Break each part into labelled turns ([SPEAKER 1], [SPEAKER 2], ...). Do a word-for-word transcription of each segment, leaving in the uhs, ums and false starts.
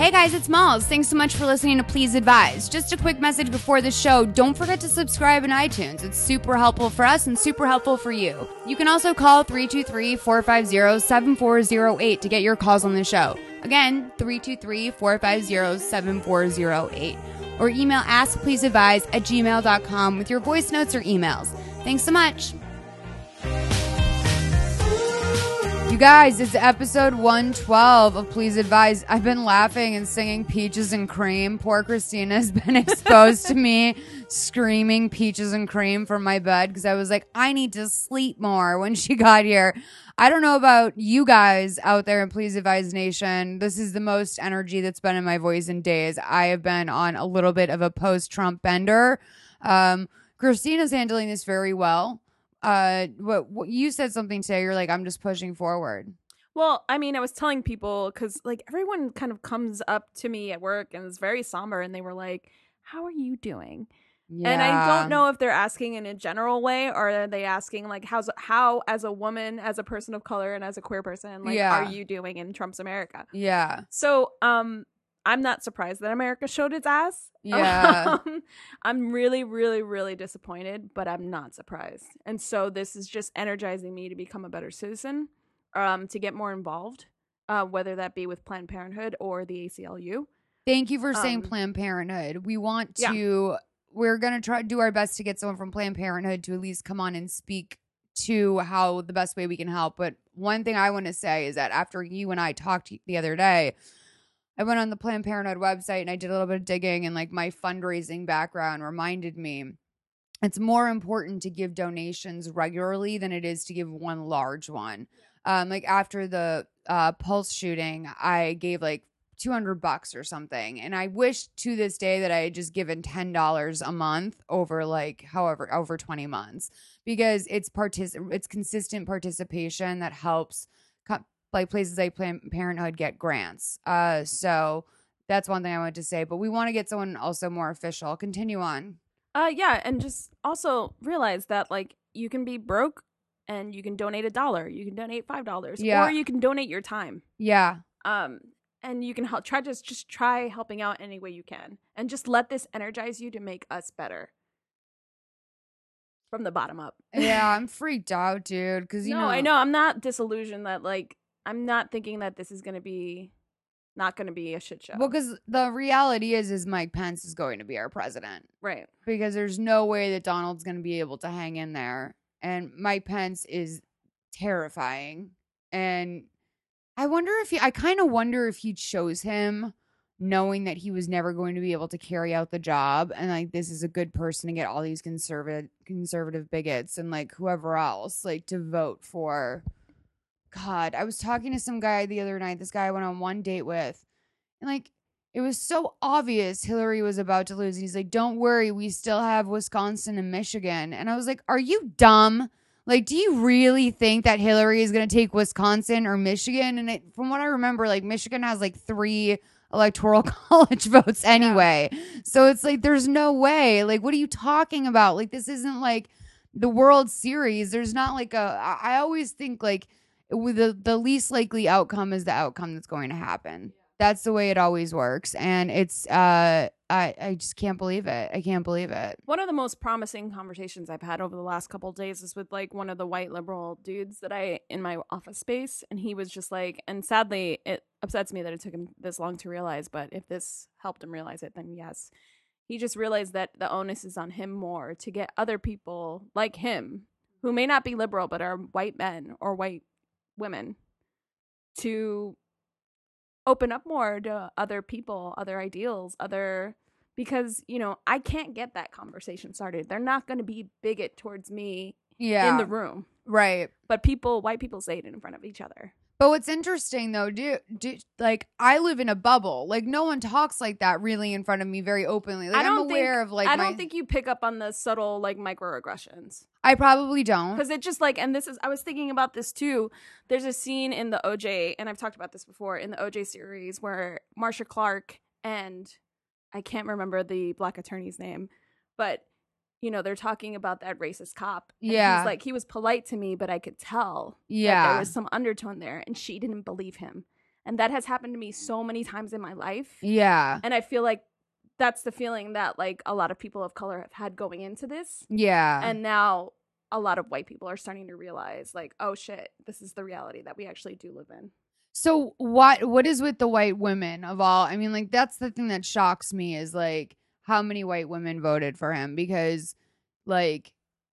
[SPEAKER 1] Hey guys, it's Malls. Thanks so much for listening to Please Advise. Just a quick message before the show. Don't forget to subscribe in iTunes. It's super helpful for us and super helpful for you. You can also call three two three, four five zero, seven four zero eight to get your calls on the show. Again, three two three, four five zero, seven four zero eight. Or email askpleaseadvise at gmail dot com with your voice notes or emails. Thanks so much. You guys, it's episode one twelve of Please Advise. I've been laughing and singing Peaches and Cream. Poor Christina has been exposed to me screaming Peaches and Cream from my bed because I was like, I need to sleep more when she got here. I don't know about you guys out there in Please Advise Nation. This is the most energy that's been in my voice in days. I have been on a little bit of a post-Trump bender. Um, Christina's handling this very well. Uh, what, what you said something today. You're like, I'm just pushing forward.
[SPEAKER 2] Well, I mean, I was telling people because like everyone kind of comes up to me at work and is very somber, and they were like, "How are you doing?" Yeah. And I don't know if they're asking in a general way or are they asking like, "How's how as a woman, as a person of color, and as a queer person, like, yeah. are you doing in Trump's America?"
[SPEAKER 1] Yeah.
[SPEAKER 2] So, um. I'm not surprised that America showed its ass.
[SPEAKER 1] Yeah.
[SPEAKER 2] Um, I'm really, really, really disappointed, but I'm not surprised. And so this is just energizing me to become a better citizen, um, to get more involved, uh, whether that be with Planned Parenthood or the A C L U.
[SPEAKER 1] Thank you for saying
[SPEAKER 2] um,
[SPEAKER 1] Planned Parenthood. We want
[SPEAKER 2] yeah.
[SPEAKER 1] to, we're going to try to do our best to get someone from Planned Parenthood to at least come on and speak to how the best way we can help. But one thing I want to say is that after you and I talked the other day, I went on the Planned Parenthood website and I did a little bit of digging, and like my fundraising background reminded me it's more important to give donations regularly than it is to give one large one. Um, like after the uh, Pulse shooting, I gave like two hundred bucks or something. And I wish to this day that I had just given ten dollars a month over like however, over twenty months, because it's partic- it's consistent participation that helps co- like places like Planned Parenthood get grants. Uh, so that's one thing I wanted to say, but we want to get someone also more official. Continue on.
[SPEAKER 2] Uh, yeah. And just also realize that like you can be broke and you can donate a dollar, you can donate five dollars,
[SPEAKER 1] yeah.
[SPEAKER 2] or you can donate your time.
[SPEAKER 1] Yeah.
[SPEAKER 2] Um, and you can help try just, just try helping out any way you can, and just let this energize you to make us better. From the bottom up.
[SPEAKER 1] Yeah. I'm freaked out, dude. Cause you
[SPEAKER 2] no,
[SPEAKER 1] know,
[SPEAKER 2] I know I'm not disillusioned that like, I'm not thinking that this is going to be not going to be a shit show.
[SPEAKER 1] Well, because the reality is, is Mike Pence is going to be our president.
[SPEAKER 2] Right.
[SPEAKER 1] Because there's no way that Donald's going to be able to hang in there. And Mike Pence is terrifying. And I wonder if he, I kind of wonder if he chose him knowing that he was never going to be able to carry out the job. And like, this is a good person to get all these conservative, conservative bigots and like whoever else like to vote for. God, I was talking to some guy the other night, this guy I went on one date with, and like, it was so obvious Hillary was about to lose. And he's like, don't worry, we still have Wisconsin and Michigan. And I was like, are you dumb? Like, do you really think that Hillary is going to take Wisconsin or Michigan? And it, from what I remember, like, Michigan has like three electoral college votes anyway. Yeah. So it's like, there's no way. Like, what are you talking about? Like, this isn't like the World Series. There's not like a, I, I always think like, with the, the least likely outcome is the outcome that's going to happen. That's the way it always works. And it's, uh, I, I just can't believe it. I can't believe it.
[SPEAKER 2] One of the most promising conversations I've had over the last couple of days is with like one of the white liberal dudes that I, in my office space. And he was just like, and sadly, it upsets me that it took him this long to realize, but if this helped him realize it, then yes. He just realized that the onus is on him more to get other people like him, who may not be liberal, but are white men or white women, to open up more to other people, other ideals, other, because, you know, I can't get that conversation started. They're not going to be bigot towards me
[SPEAKER 1] yeah.
[SPEAKER 2] in the room.
[SPEAKER 1] Right.
[SPEAKER 2] But people, white people say it in front of each other.
[SPEAKER 1] But what's interesting, though, do, do like I live in a bubble. Like no one talks like that really in front of me very openly. Like
[SPEAKER 2] I don't
[SPEAKER 1] I'm aware
[SPEAKER 2] think,
[SPEAKER 1] of like
[SPEAKER 2] I
[SPEAKER 1] my,
[SPEAKER 2] don't think you pick up on the subtle like microaggressions.
[SPEAKER 1] I probably don't,
[SPEAKER 2] because it just like, and this is, I was thinking about this too. There's a scene in the O J, and I've talked about this before, in the O J series where Marsha Clark and I can't remember the black attorney's name, but you know, they're talking about that racist cop. And
[SPEAKER 1] yeah.
[SPEAKER 2] he's like, he was polite to me, but I could tell
[SPEAKER 1] yeah.
[SPEAKER 2] that there was some undertone there, and she didn't believe him. And that has happened to me so many times in my life.
[SPEAKER 1] Yeah.
[SPEAKER 2] And I feel like that's the feeling that like a lot of people of color have had going into this.
[SPEAKER 1] Yeah.
[SPEAKER 2] And now a lot of white people are starting to realize like, oh shit, this is the reality that we actually do live in.
[SPEAKER 1] So what what is with the white women of all? I mean, like, that's the thing that shocks me is like how many white women voted for him, because like,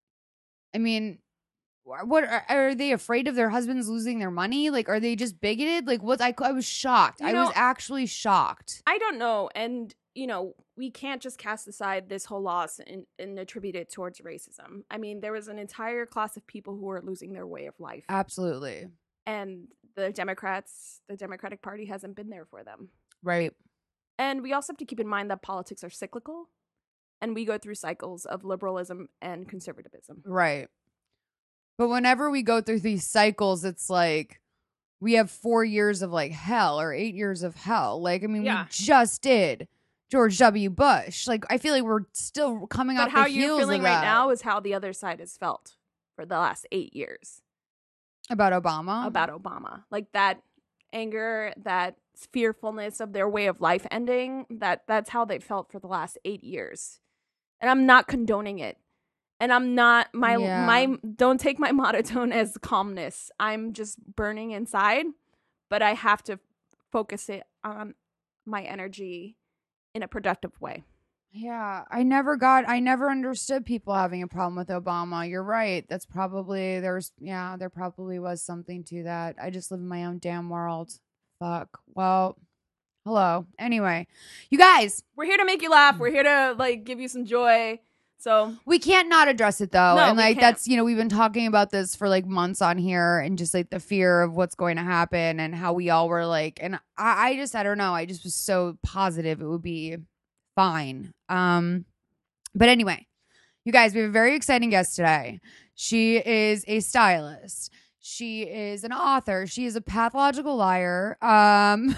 [SPEAKER 1] I mean, wh- what are, are they afraid of their husbands losing their money? Like, are they just bigoted? Like, what? I, I was shocked.
[SPEAKER 2] You
[SPEAKER 1] I
[SPEAKER 2] know,
[SPEAKER 1] was actually shocked.
[SPEAKER 2] I don't know. And, you know, we can't just cast aside this whole loss and, and attribute it towards racism. I mean, there was an entire class of people who were losing their way of life.
[SPEAKER 1] Absolutely.
[SPEAKER 2] And the Democrats, the Democratic Party hasn't been there for them.
[SPEAKER 1] Right.
[SPEAKER 2] And we also have to keep in mind that politics are cyclical. And we go through cycles of liberalism and conservatism.
[SPEAKER 1] Right. But whenever we go through these cycles, it's like we have four years of like hell or eight years of hell. Like, I mean,
[SPEAKER 2] Yeah.
[SPEAKER 1] we just did George W. Bush. Like, I feel like we're still coming
[SPEAKER 2] But
[SPEAKER 1] off
[SPEAKER 2] how
[SPEAKER 1] the heels
[SPEAKER 2] you're feeling
[SPEAKER 1] of
[SPEAKER 2] right
[SPEAKER 1] that.
[SPEAKER 2] now is how the other side has felt for the last eight years
[SPEAKER 1] About Obama?
[SPEAKER 2] about Obama. Like that anger, that fearfulness of their way of life ending, that that's how they felt for the last eight years. And I'm not condoning it. And I'm not my
[SPEAKER 1] Yeah.
[SPEAKER 2] my don't take my monotone as calmness. I'm just burning inside, but I have to focus it on my energy in a productive way.
[SPEAKER 1] Yeah, I never got, I never understood people having a problem with Obama. You're right. That's probably, there's, yeah, there probably was something to that. I just live in my own damn world. Fuck. Well, hello. Anyway, you guys,
[SPEAKER 2] We're here to make you laugh. We're here to like give you some joy. So
[SPEAKER 1] we can't not address it though.
[SPEAKER 2] No,
[SPEAKER 1] and
[SPEAKER 2] we
[SPEAKER 1] like,
[SPEAKER 2] can't.
[SPEAKER 1] that's, you know, we've been talking about this for like months on here, and just like the fear of what's going to happen and how we all were like, and I, I just, I don't know. I just was so positive it would be fine. Um, but anyway, you guys, we have a very exciting guest today. She is a stylist. She is an author. She is a pathological liar. Um,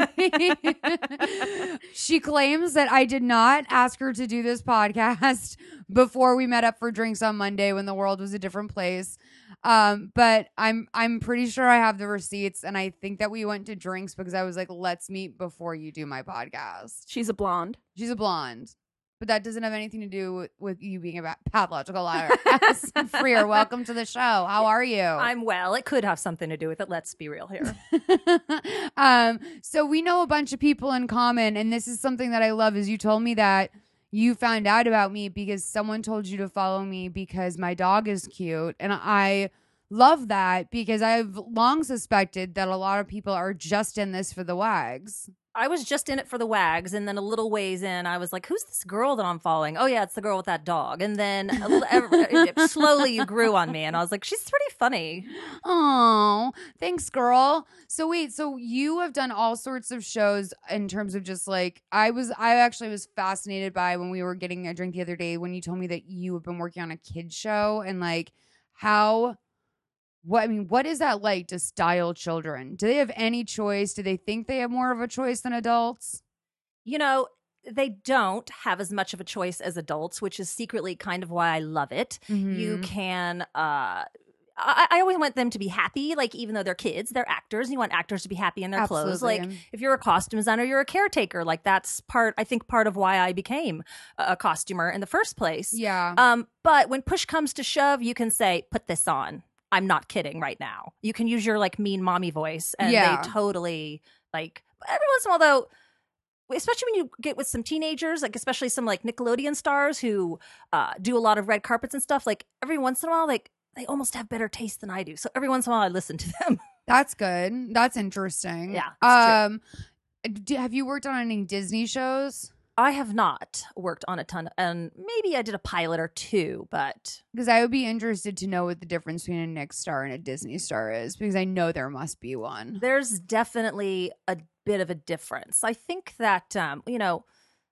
[SPEAKER 1] she claims that I did not ask her to do this podcast before we met up for drinks on Monday when the world was a different place. Um, but I'm I'm pretty sure I have the receipts, and I think that we went to drinks because I was like, let's meet before you do my podcast.
[SPEAKER 2] she's a blonde.
[SPEAKER 1] She's a blonde, but that doesn't have anything to do with, with you being a pathological liar. Freer, welcome to the show. How are you?
[SPEAKER 3] I'm well. It could have something to do with it. Let's be real here.
[SPEAKER 1] um, so we know a bunch of people in common, and this is something that I love. Is you told me that you found out about me because someone told you to follow me because my dog is cute, and I love that because I've long suspected that a lot of people are just in this for the wags.
[SPEAKER 3] I was just in it for the wags, and then a little ways in, I was like, who's this girl that I'm following? Oh, yeah, it's the girl with that dog. And then a little, ever, slowly you grew on me, and I was like, she's pretty funny.
[SPEAKER 1] Oh, thanks, girl. So wait, so you have done all sorts of shows in terms of just like, I was, I actually was fascinated by when we were getting a drink the other day when you told me that you have been working on a kid show, and like how, what, I mean, what is that like to style children? Do they have any choice? Do they think they have more of a choice than adults?
[SPEAKER 3] You know, they don't have as much of a choice as adults, which is secretly kind of why I love it.
[SPEAKER 1] Mm-hmm.
[SPEAKER 3] You can, uh, I, I always want them to be happy, like even though they're kids, they're actors, and you want actors to be happy in their clothes.
[SPEAKER 1] Absolutely.
[SPEAKER 3] Like if you're a costume designer, you're a caretaker. Like that's part, I think part of why I became a costumer in the first place.
[SPEAKER 1] Yeah.
[SPEAKER 3] Um, but when push comes to shove, you can say, put this on. I'm not kidding right now. You can use your like mean mommy voice, and
[SPEAKER 1] Yeah.
[SPEAKER 3] they totally like every once in a while though, especially when you get with some teenagers, like especially some like Nickelodeon stars who uh, do a lot of red carpets and stuff, like every once in a while, like they almost have better taste than I do. So every once in a while I listen to them.
[SPEAKER 1] That's good. That's interesting.
[SPEAKER 3] Yeah, it's
[SPEAKER 1] Um, do, have you worked on any Disney shows?
[SPEAKER 3] I have not worked on a ton, and maybe I did a pilot or two, but
[SPEAKER 1] Because I would be interested to know what the difference between a Nick star and a Disney star is, because I know there must be one.
[SPEAKER 3] there's definitely a bit of a difference. I think that, um, you know,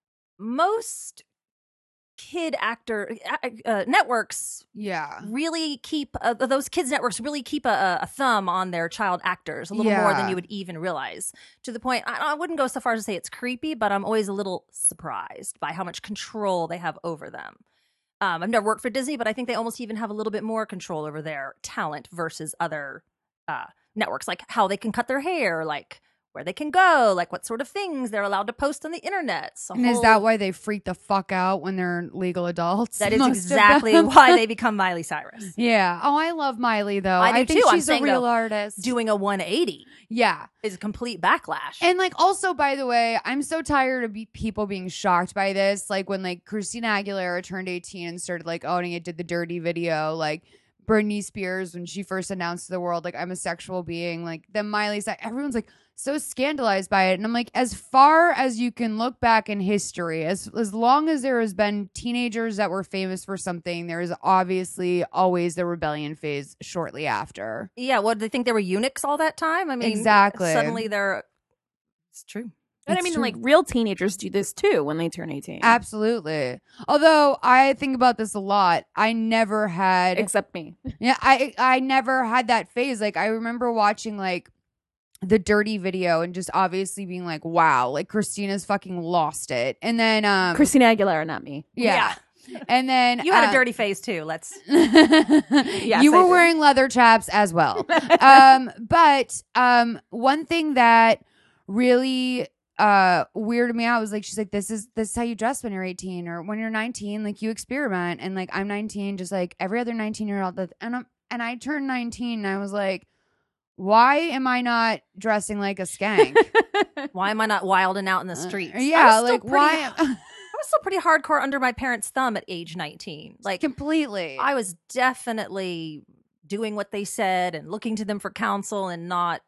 [SPEAKER 3] most kid actor uh, uh, networks
[SPEAKER 1] Yeah.
[SPEAKER 3] really keep uh, those kids networks really keep a, a thumb on their child actors a little more than
[SPEAKER 1] Yeah.
[SPEAKER 3] you would even realize, to the point I, I wouldn't go so far as to say it's creepy, but I'm always a little surprised by how much control they have over them. um, I've never worked for Disney, but I think they almost even have a little bit more control over their talent versus other uh, networks, like how they can cut their hair, like where they can go, like what sort of things they're allowed to post on the internet. So
[SPEAKER 1] And is that why they freak the fuck out when they're legal adults?
[SPEAKER 3] that is
[SPEAKER 1] Most of
[SPEAKER 3] exactly
[SPEAKER 1] them?
[SPEAKER 3] why they become Miley Cyrus.
[SPEAKER 1] Yeah. Oh, I love Miley though.
[SPEAKER 3] I do
[SPEAKER 1] think
[SPEAKER 3] too. I'm
[SPEAKER 1] she's a
[SPEAKER 3] saying,
[SPEAKER 1] real
[SPEAKER 3] though,
[SPEAKER 1] artist.
[SPEAKER 3] Doing a one eighty
[SPEAKER 1] yeah.
[SPEAKER 3] is a complete backlash.
[SPEAKER 1] And like also, by the way, I'm so tired of be- people being shocked by this. Like when like Christina Aguilera turned eighteen and started like owning it, did the dirty video, like Britney Spears when she first announced to the world like I'm a sexual being, like then Miley Cyrus, everyone's like so scandalized by it. And I'm like, as far as you can look back in history, as as long as there has been teenagers that were famous for something, there is obviously always the rebellion phase shortly after.
[SPEAKER 3] yeah, what, did they think they were eunuchs all that time? I mean,
[SPEAKER 1] Exactly.
[SPEAKER 3] suddenly they're, it's true.
[SPEAKER 2] And I
[SPEAKER 1] It's
[SPEAKER 2] mean,
[SPEAKER 1] true.
[SPEAKER 2] like real teenagers do this too when they turn eighteen.
[SPEAKER 1] Absolutely. Although I think about this a lot, I never had
[SPEAKER 2] Except me.
[SPEAKER 1] yeah, I I never had that phase. Like I remember watching like the dirty video and just obviously being like, wow, like Christina's fucking lost it. And then um
[SPEAKER 2] Christina Aguilera, not me.
[SPEAKER 1] yeah. And then
[SPEAKER 3] You had
[SPEAKER 1] uh,
[SPEAKER 3] a dirty face too. Let's.
[SPEAKER 2] Yes,
[SPEAKER 1] you
[SPEAKER 2] I
[SPEAKER 1] were
[SPEAKER 2] did.
[SPEAKER 1] wearing leather chaps as well. um, but um, one thing that really uh weirded me out was like she's like this is this is how you dress when you're eighteen or when you're nineteen, like you experiment. And like I'm nineteen just like every other nineteen year old that and I'm and I turned nineteen and I was like, why am I not dressing like a skank?
[SPEAKER 3] Why am I not wilding out in the streets?
[SPEAKER 1] Uh, yeah,
[SPEAKER 3] I was still
[SPEAKER 1] like
[SPEAKER 3] pretty-
[SPEAKER 1] why am-
[SPEAKER 3] I was still pretty hardcore under my parents' thumb at age nineteen. Like
[SPEAKER 1] completely.
[SPEAKER 3] I was definitely doing what they said and looking to them for counsel and not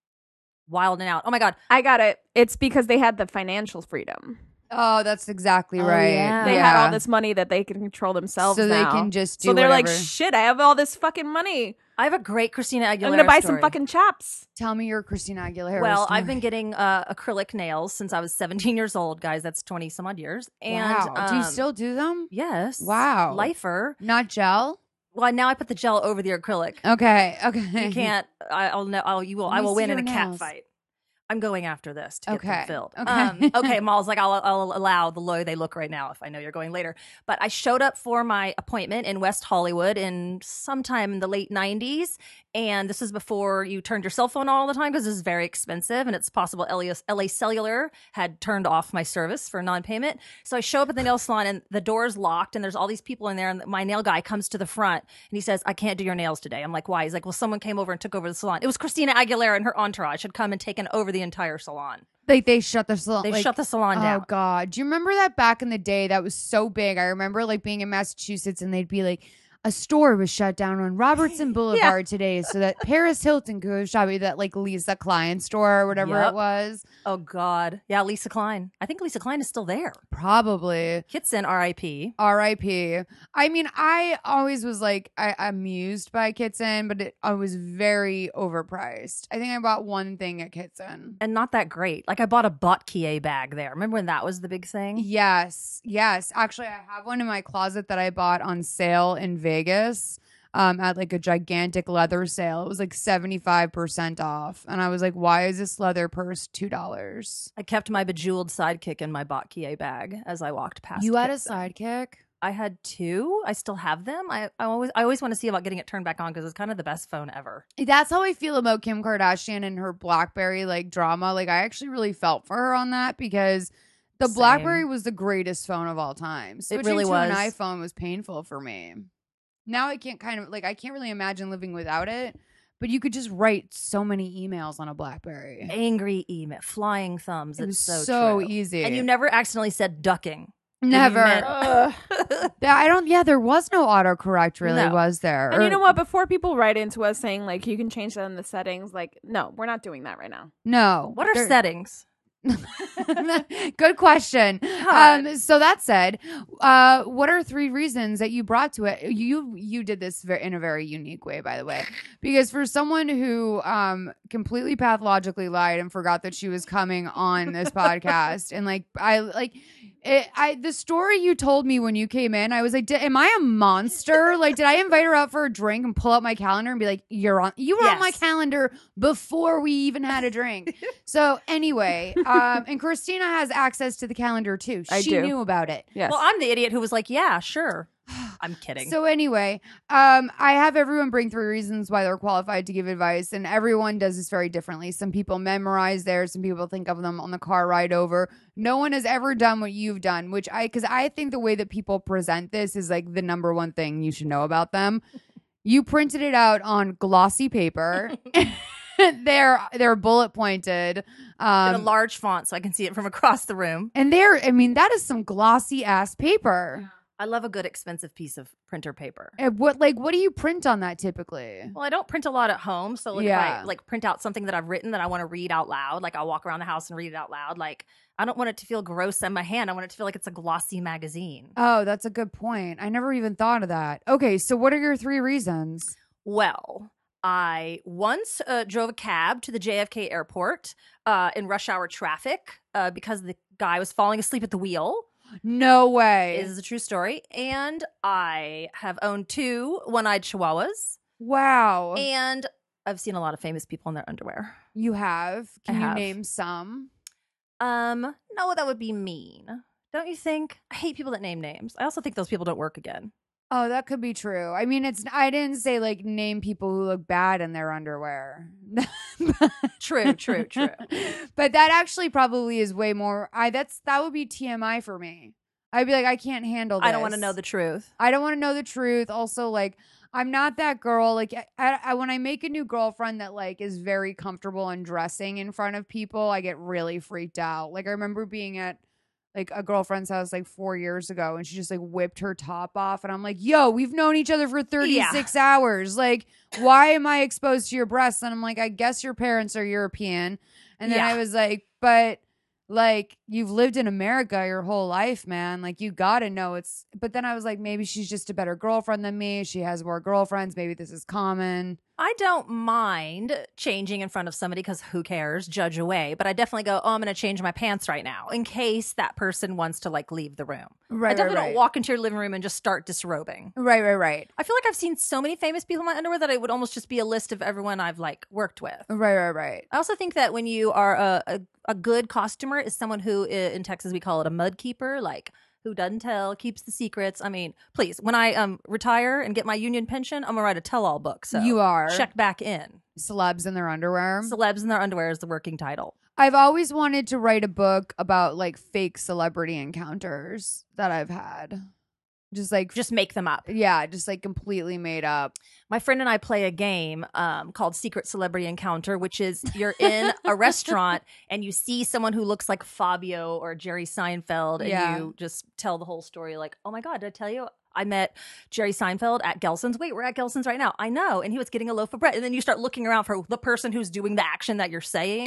[SPEAKER 3] wilding out. Oh my God.
[SPEAKER 2] I got it. It's because they had the financial freedom.
[SPEAKER 1] Oh, that's exactly
[SPEAKER 3] Oh,
[SPEAKER 1] right.
[SPEAKER 3] yeah.
[SPEAKER 2] They
[SPEAKER 1] yeah.
[SPEAKER 2] had all this money that they can control themselves
[SPEAKER 1] so
[SPEAKER 2] now.
[SPEAKER 1] they can just do
[SPEAKER 2] so they're like,
[SPEAKER 1] whatever.
[SPEAKER 2] shit, I have all this fucking money.
[SPEAKER 3] I have a great Christina Aguilera
[SPEAKER 2] I'm gonna buy some
[SPEAKER 3] story.
[SPEAKER 2] fucking chaps.
[SPEAKER 1] Tell me your Christina Aguilera.
[SPEAKER 3] Well,
[SPEAKER 1] story.
[SPEAKER 3] I've been getting uh, acrylic nails since I was seventeen years old, guys. That's twenty some odd years. And
[SPEAKER 1] wow. do you
[SPEAKER 3] um,
[SPEAKER 1] still do them?
[SPEAKER 3] Yes.
[SPEAKER 1] Wow.
[SPEAKER 3] Lifer.
[SPEAKER 1] Not gel?
[SPEAKER 3] Well, now I put the gel over the acrylic.
[SPEAKER 1] Okay. Okay.
[SPEAKER 3] You can't. I, I'll know. I'll, you will.
[SPEAKER 1] Let
[SPEAKER 3] I
[SPEAKER 1] me
[SPEAKER 3] will
[SPEAKER 1] see
[SPEAKER 3] win in a
[SPEAKER 1] your
[SPEAKER 3] cat
[SPEAKER 1] nails.
[SPEAKER 3] fight. I'm going after this to get
[SPEAKER 1] Okay.
[SPEAKER 3] them filled.
[SPEAKER 1] Okay.
[SPEAKER 3] Um, okay. Mal's like, I'll, I'll allow the low they look right now if I know you're going later. But I showed up for my appointment in West Hollywood in sometime in the late nineties. And this is before you turned your cell phone on all the time because this is very expensive. And it's possible L A, L A Cellular had turned off my service for non-payment. So I show up at the nail salon and the door's locked and there's all these people in there. And my nail guy comes to the front and he says, I can't do your nails today. I'm like, why? He's like, well, someone came over and took over the salon. It was Christina Aguilera and her entourage had come and taken over the entire salon.
[SPEAKER 1] Like they shut the salon.
[SPEAKER 3] They
[SPEAKER 1] like,
[SPEAKER 3] shut the salon
[SPEAKER 1] Oh
[SPEAKER 3] down.
[SPEAKER 1] God. Do you remember that back in the day that was so big? I remember like being in Massachusetts and they'd be like, a store was shut down on Robertson Boulevard today so that Paris Hilton could go shopping, that like Lisa Klein store or whatever
[SPEAKER 3] Yep.
[SPEAKER 1] it was.
[SPEAKER 3] Oh God. Yeah, Lisa Klein. I think Lisa Klein is still there.
[SPEAKER 1] Probably.
[SPEAKER 3] Kitson, R I P.
[SPEAKER 1] R I P. I mean, I always was like I, amused by Kitson, but it, I was very overpriced. I think I bought one thing at Kitson.
[SPEAKER 3] And not that great. Like I bought a Botkier bag there. Remember when that was the big thing?
[SPEAKER 1] Yes, yes. Actually, I have one in my closet that I bought on sale in Vegas um, at like a gigantic leather sale. It was like seventy-five percent off. And I was like, why is this leather purse two dollars?
[SPEAKER 3] I kept my bejeweled sidekick in my Botkier bag as I walked past.
[SPEAKER 1] You had a
[SPEAKER 3] Kitson.
[SPEAKER 1] sidekick?
[SPEAKER 3] I had two. I still have them. I, I always I always want to see about getting it turned back on because it's kind of the best phone ever.
[SPEAKER 1] That's how I feel about Kim Kardashian and her BlackBerry like drama. Like I actually really felt for her on that because the
[SPEAKER 3] Same.
[SPEAKER 1] BlackBerry was the greatest phone of all time. Switching
[SPEAKER 3] really
[SPEAKER 1] to an
[SPEAKER 3] was.
[SPEAKER 1] iPhone was painful for me. Now I can't kind of like I can't really imagine living without it. But you could just write so many emails on a BlackBerry.
[SPEAKER 3] Angry email, flying thumbs.
[SPEAKER 1] It
[SPEAKER 3] It's
[SPEAKER 1] was
[SPEAKER 3] so
[SPEAKER 1] so
[SPEAKER 3] true.
[SPEAKER 1] easy.
[SPEAKER 3] And you never accidentally said ducking.
[SPEAKER 1] never.
[SPEAKER 3] meant-
[SPEAKER 2] Ugh.
[SPEAKER 1] Yeah, I don't. Yeah, there was no autocorrect. Really,
[SPEAKER 3] No.
[SPEAKER 1] was there?
[SPEAKER 2] And
[SPEAKER 1] Or-
[SPEAKER 2] you know what? Before people write into us saying like you can change that in the settings, like no, we're not doing that right now.
[SPEAKER 1] No.
[SPEAKER 3] What are
[SPEAKER 1] There-
[SPEAKER 3] settings?
[SPEAKER 1] Good question.
[SPEAKER 3] God.
[SPEAKER 1] Um, so that said, uh, what are three reasons that you brought to it? You you did this ver- in a very unique way, by the way, because for someone who um completely pathologically lied and forgot that she was coming on this podcast, and like I like. It, I the story you told me when you came in, I was like, "Did- "Am I a monster? Like, did I invite her out for a drink and pull out my calendar and be like, you're on, you were on my
[SPEAKER 3] Yes.
[SPEAKER 1] calendar before we even had a drink." So anyway, um, and Christina has access to the calendar too.
[SPEAKER 2] I
[SPEAKER 1] She
[SPEAKER 2] do.
[SPEAKER 1] knew about it.
[SPEAKER 2] Yes.
[SPEAKER 3] Well, I'm the idiot who was like, yeah, sure. I'm kidding.
[SPEAKER 1] So anyway, um, I have everyone bring three reasons why they're qualified to give advice, and everyone does this very differently. Some people memorize theirs, some people think of them on the car ride over. No one has ever done what you've done, which I, because I think the way that people present this is like the number one thing you should know about them. You printed it out on glossy paper. they're they're bullet pointed, um,
[SPEAKER 3] in a large font so I can see it from across the room.
[SPEAKER 1] and they're. I mean, that is some glossy ass paper.
[SPEAKER 3] I love a good expensive piece of printer paper.
[SPEAKER 1] And what like what do you print on that typically?
[SPEAKER 3] Well, I don't print a lot at home, so like
[SPEAKER 1] Yeah.
[SPEAKER 3] if I like print out something that I've written that I want to read out loud, like I'll walk around the house and read it out loud. Like I don't want it to feel gross in my hand. I want it to feel like it's a glossy magazine.
[SPEAKER 1] Oh, that's a good point. I never even thought of that. Okay, so what are your three reasons?
[SPEAKER 3] Well, I once uh, drove a cab to the J F K airport uh, in rush hour traffic uh, because the guy was falling asleep at the wheel.
[SPEAKER 1] No way.
[SPEAKER 3] This is a true story. And I have owned two one-eyed chihuahuas.
[SPEAKER 1] Wow.
[SPEAKER 3] And I've seen a lot of famous people in their underwear.
[SPEAKER 1] You have. Can
[SPEAKER 3] I
[SPEAKER 1] you
[SPEAKER 3] have.
[SPEAKER 1] name some?
[SPEAKER 3] Um, no, that would be mean. Don't you think? I hate people that name names. I also think those people don't work again.
[SPEAKER 1] Oh, that could be true. I mean, it's I didn't say like name people who look bad in their underwear.
[SPEAKER 3] True, true, true.
[SPEAKER 1] But that actually probably is way more I that's that would be T M I for me. I'd be like, I can't handle this.
[SPEAKER 3] I don't want to know the truth.
[SPEAKER 1] I don't want to know the truth. Also, like, I'm not that girl. Like, I, I, when I make a new girlfriend that like is very comfortable in dressing in front of people, I get really freaked out. Like, I remember being at like a girlfriend's house like four years ago, and she just like whipped her top off, and I'm like, "Yo, we've known each other for thirty-six yeah. hours. Like, why am I exposed to your breasts?" And I'm like, "I guess your parents are European." And then
[SPEAKER 3] Yeah.
[SPEAKER 1] I was like, "But." Like, you've lived in America your whole life, man. Like, you gotta know it's. But then I was like, maybe she's just a better girlfriend than me. She has more girlfriends. Maybe this is common.
[SPEAKER 3] I don't mind changing in front of somebody because who cares? Judge away. But I definitely go, oh, I'm going to change my pants right now in case that person wants to like leave the room.
[SPEAKER 1] Right,
[SPEAKER 3] I definitely
[SPEAKER 1] right, right.
[SPEAKER 3] don't walk into your living room and just start disrobing.
[SPEAKER 1] Right, right, right.
[SPEAKER 3] I feel like I've seen so many famous people in my underwear that it would almost just be a list of everyone I've like worked with.
[SPEAKER 1] Right, right, right.
[SPEAKER 3] I also think that when you are a, a, a good costumer is someone who i- in Texas we call it a mud keeper, like who doesn't tell, keeps the secrets. I mean, please, when I um retire and get my union pension, I'm gonna write a tell-all book. So
[SPEAKER 1] You are.
[SPEAKER 3] check back in.
[SPEAKER 1] Celebs in their underwear.
[SPEAKER 3] Celebs in their underwear is the working title.
[SPEAKER 1] I've always wanted to write a book about like fake celebrity encounters that I've had. Just like,
[SPEAKER 3] Just make them up.
[SPEAKER 1] yeah, just like completely made up.
[SPEAKER 3] My friend and I play a game um, called Secret Celebrity Encounter, which is you're in a restaurant and you see someone who looks like Fabio or Jerry Seinfeld, and
[SPEAKER 1] Yeah.
[SPEAKER 3] you just tell the whole story like, oh my God, did I tell you? I met Jerry Seinfeld at Gelson's. Wait, we're at Gelson's right now. I know. And he was getting a loaf of bread. And then you start looking around for the person who's doing the action that you're saying.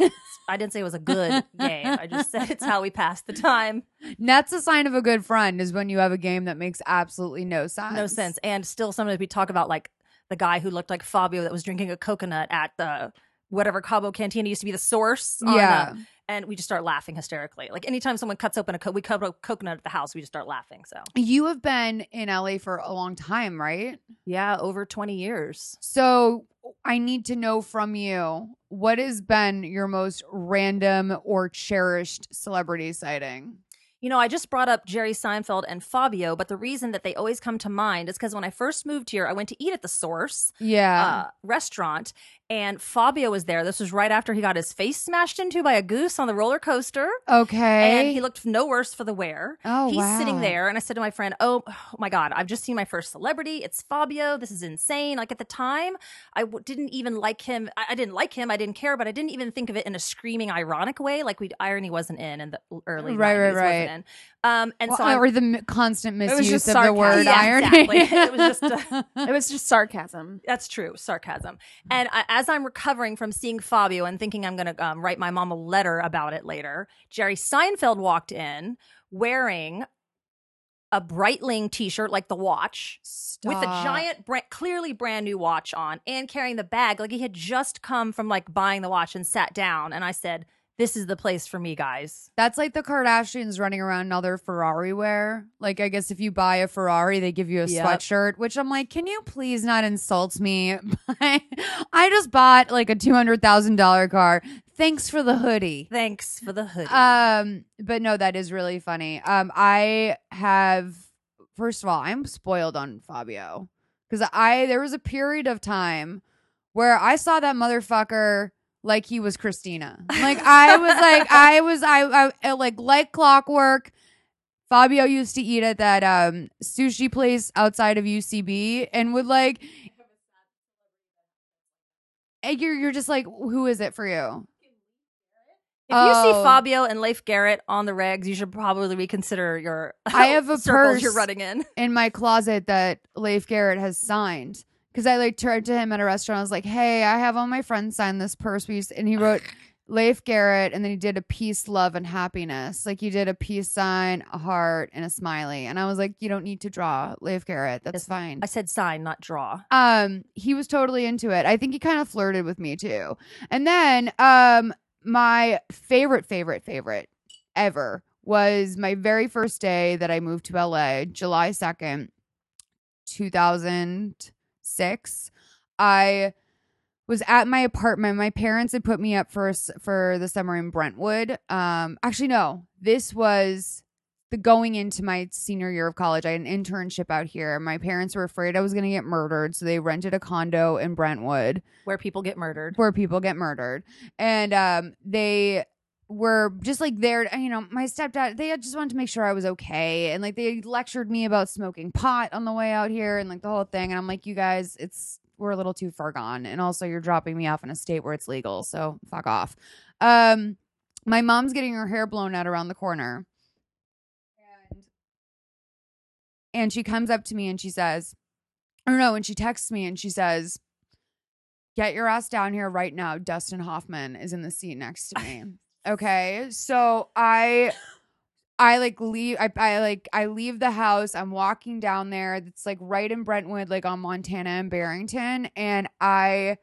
[SPEAKER 3] I didn't say it was a good game. I just said it's how we pass the time.
[SPEAKER 1] That's a sign of a good friend is when you have a game that makes absolutely no sense.
[SPEAKER 3] No sense. And still sometimes we talk about like the guy who looked like Fabio that was drinking a coconut at the whatever Cabo Cantina used to be the source. on,
[SPEAKER 1] Yeah.
[SPEAKER 3] uh, and we just start laughing hysterically. Like anytime someone cuts open a co- we cut a coconut at the house, we just start laughing. So
[SPEAKER 1] You have been in L A for a long time, right?
[SPEAKER 3] yeah, over twenty years.
[SPEAKER 1] So I need to know from you, what has been your most random or cherished celebrity sighting?
[SPEAKER 3] You know, I just brought up Jerry Seinfeld and Fabio, but the reason that they always come to mind is because when I first moved here, I went to eat at the Source
[SPEAKER 1] Yeah.
[SPEAKER 3] uh, restaurant, and Fabio was there. This was right after he got his face smashed into by a goose on the roller coaster.
[SPEAKER 1] okay.
[SPEAKER 3] And he looked no worse for the wear.
[SPEAKER 1] Oh,
[SPEAKER 3] He's
[SPEAKER 1] wow.
[SPEAKER 3] sitting there, and I said to my friend, oh, oh my God, I've just seen my first celebrity. It's Fabio. This is insane. Like at the time, I w- didn't even like him. I-, I didn't like him. I didn't care, but I didn't even think of it in a screaming, ironic way. Like we irony wasn't in in the early
[SPEAKER 1] Right, right,
[SPEAKER 3] nineties,
[SPEAKER 1] right.
[SPEAKER 3] wasn't in. Um, and
[SPEAKER 1] Well,
[SPEAKER 3] so I'm,
[SPEAKER 1] or the m- constant
[SPEAKER 2] was
[SPEAKER 1] misuse
[SPEAKER 2] just
[SPEAKER 1] of the word
[SPEAKER 3] sarcasm. Yeah,
[SPEAKER 1] irony.
[SPEAKER 3] exactly. It was just, uh,
[SPEAKER 2] It was just sarcasm.
[SPEAKER 3] That's true. Sarcasm. And I, as I'm recovering from seeing Fabio and thinking I'm going to um, write my mom a letter about it later, Jerry Seinfeld walked in wearing a Breitling t-shirt like the watch with a
[SPEAKER 1] Stop.
[SPEAKER 3] giant, bra- clearly brand new watch on and carrying the bag like he had just come from like buying the watch and sat down. And I said, this is the place for me, guys.
[SPEAKER 1] That's like the Kardashians running around in all their Ferrari wear. Like, I guess if you buy a Ferrari, they give you a
[SPEAKER 3] Yep.
[SPEAKER 1] sweatshirt, which I'm like, can you please not insult me? I just bought like a two hundred thousand dollars car. Thanks for the hoodie.
[SPEAKER 3] Thanks for the hoodie.
[SPEAKER 1] Um, but no, that is really funny. Um, I have first of all, I'm spoiled on Fabio because I there was a period of time where I saw that motherfucker like he was Christina. Like I was like I was I, I like like clockwork. Fabio used to eat at that um, sushi place outside of U C B and would like. And you're you're just like, who is it for you?
[SPEAKER 3] If you see
[SPEAKER 1] Oh.
[SPEAKER 3] Fabio and Leif Garrett on the regs, you should probably reconsider your
[SPEAKER 1] I have a
[SPEAKER 3] circles
[SPEAKER 1] purse
[SPEAKER 3] you're running in.
[SPEAKER 1] in my closet that Leif Garrett has signed. Because I like turned to him at a restaurant. I was like, hey, I have all my friends sign this purse. We used to, and he wrote Leif Garrett, and then he did a peace, love, and happiness. Like he did a peace sign, a heart, and a smiley. And I was like, you don't need to draw Leif Garrett. That's
[SPEAKER 3] Yes,
[SPEAKER 1] fine.
[SPEAKER 3] I said sign, not draw.
[SPEAKER 1] Um, he was totally into it. I think he kind of flirted with me too. And then, um, my favorite, favorite, favorite ever was my very first day that I moved to L A, July second, two thousand six. I was at my apartment. My parents had put me up for for the summer in Brentwood. Um, actually, no, this was the going into my senior year of college. I had an internship out here. My parents were afraid I was going to get murdered, so they rented a condo in Brentwood
[SPEAKER 3] Where people get murdered.
[SPEAKER 1] where people get murdered. And um, they were just like there, you know, my stepdad, they had just wanted to make sure I was okay. And like they lectured me about smoking pot on the way out here and like the whole thing. And I'm like, you guys, it's, we're a little too far gone. And also you're dropping me off in a state where it's legal. So fuck off. Um, my mom's getting her hair blown out around the corner. And, and she comes up to me and she says, or no, and she texts me and she says, get your ass down here right now. Dustin Hoffman is in the seat next to me. Okay. So I I like leave I, I like I leave the house. I'm walking down there. It's like right in Brentwood, like on Montana and Barrington. And I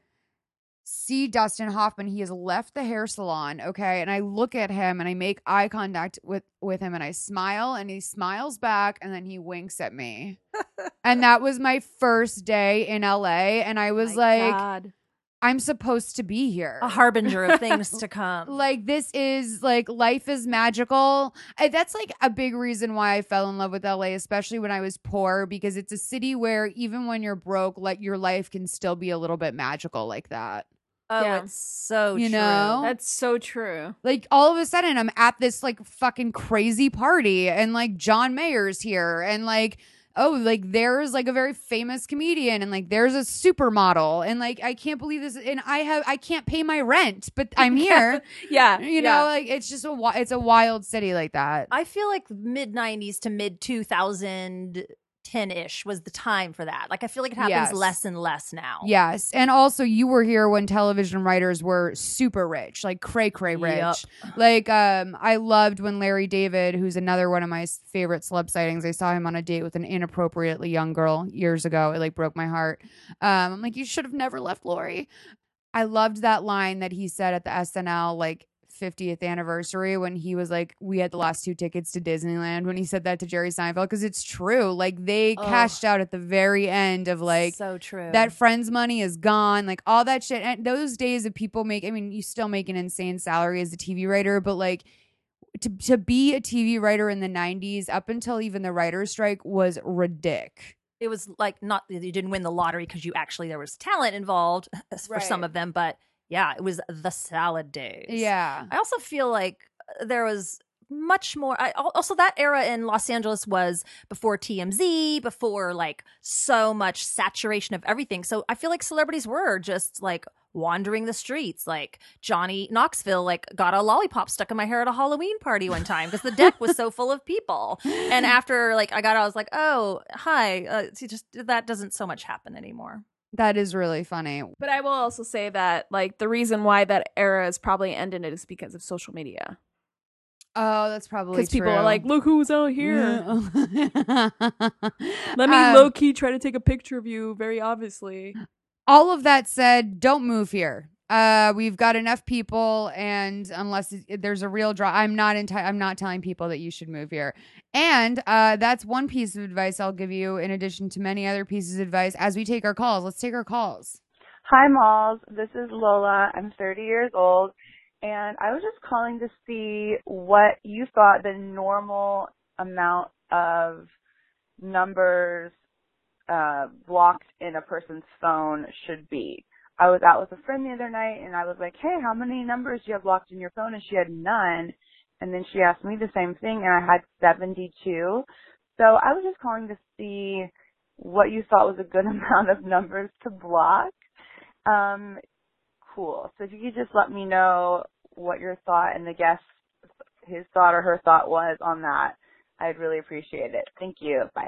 [SPEAKER 1] see Dustin Hoffman. He has left the hair salon. Okay. And I look at him and I make eye contact with, with him and I smile and he smiles back and then he winks at me. And that was my first day in L A. And I was
[SPEAKER 2] My
[SPEAKER 1] like,
[SPEAKER 2] God.
[SPEAKER 1] I'm supposed to be here.
[SPEAKER 3] A harbinger of things to come.
[SPEAKER 1] Like this is like life is magical. I, that's like a big reason why I fell in love with L A, especially when I was poor, because it's a city where even when you're broke, like your life can still be a little bit magical like that.
[SPEAKER 3] Oh,
[SPEAKER 2] Yeah.
[SPEAKER 3] it's so
[SPEAKER 1] You
[SPEAKER 3] true.
[SPEAKER 1] know?
[SPEAKER 2] That's so true.
[SPEAKER 1] Like all of a sudden I'm at this like fucking crazy party and like John Mayer's here and like oh, like there's like a very famous comedian and like there's a supermodel and like I can't believe this and I have I can't pay my rent, but I'm here.
[SPEAKER 2] Yeah.
[SPEAKER 1] You know,
[SPEAKER 2] yeah.
[SPEAKER 1] like it's just a wi- it's a wild city like that.
[SPEAKER 3] I feel like mid nineties to mid two thousand ten-ish was the time for that. Like I feel like it happens
[SPEAKER 1] Yes.
[SPEAKER 3] less and less now.
[SPEAKER 1] Yes, and also you were here when television writers were super rich, like cray cray rich.
[SPEAKER 3] Yep.
[SPEAKER 1] Like um, I loved when Larry David, who's another one of my s- favorite celeb sightings. I saw him on a date with an inappropriately young girl years ago. It like broke my heart. Um, I'm like, you should have never left Lori. I loved that line that he said at the S N L like fiftieth anniversary when he was like, we had the last two tickets to Disneyland, when he said that to Jerry Seinfeld, because it's true. Like they
[SPEAKER 3] Ugh.
[SPEAKER 1] cashed out at the very end of like
[SPEAKER 3] so true.
[SPEAKER 1] that friend's money is gone, like all that shit. And those days of people make, I mean, you still make an insane salary as a T V writer, but like to to be a T V writer in the nineties up until even the writer's strike was ridiculous.
[SPEAKER 3] It was like not that you didn't win the lottery because you actually there was talent involved for
[SPEAKER 1] Right.
[SPEAKER 3] some of them, but yeah, it was the salad days.
[SPEAKER 1] Yeah.
[SPEAKER 3] I also feel like there was much more. I, also, that era in Los Angeles was before T M Z, before like so much saturation of everything. So I feel like celebrities were just like wandering the streets. Like Johnny Knoxville, like got a lollipop stuck in my hair at a Halloween party one time because the deck was so full of people. And after like I got out, I was like, oh, hi. Uh, see, just that doesn't so much happen anymore.
[SPEAKER 1] That is really funny.
[SPEAKER 2] But I will also say that like the reason why that era is probably ended is because of social media.
[SPEAKER 1] Oh, that's probably
[SPEAKER 2] Because people
[SPEAKER 1] true.
[SPEAKER 2] are like, look who's out here.
[SPEAKER 1] Let
[SPEAKER 2] Let me low key try to take a picture of you, very obviously.
[SPEAKER 1] All of that said, don't move here. Uh, we've got enough people, and unless it, there's a real draw, I'm not enti- I'm not telling people that you should move here. And uh, that's one piece of advice I'll give you, in addition to many other pieces of advice. As we take our calls, let's take our calls.
[SPEAKER 4] Hi, Malls. This is Lola. I'm thirty years old, and I was just calling to see what you thought the normal amount of numbers uh, blocked in a person's phone should be. I was out with a friend the other night, and I was like, hey, how many numbers do you have blocked in your phone? And she had none. And then she asked me the same thing, and I had seventy-two. So I was just calling to see what you thought was a good amount of numbers to block. Um, cool. So if you could just let me know what your thought and the guest, his thought or her thought was on that, I'd really appreciate it. Thank you. Bye.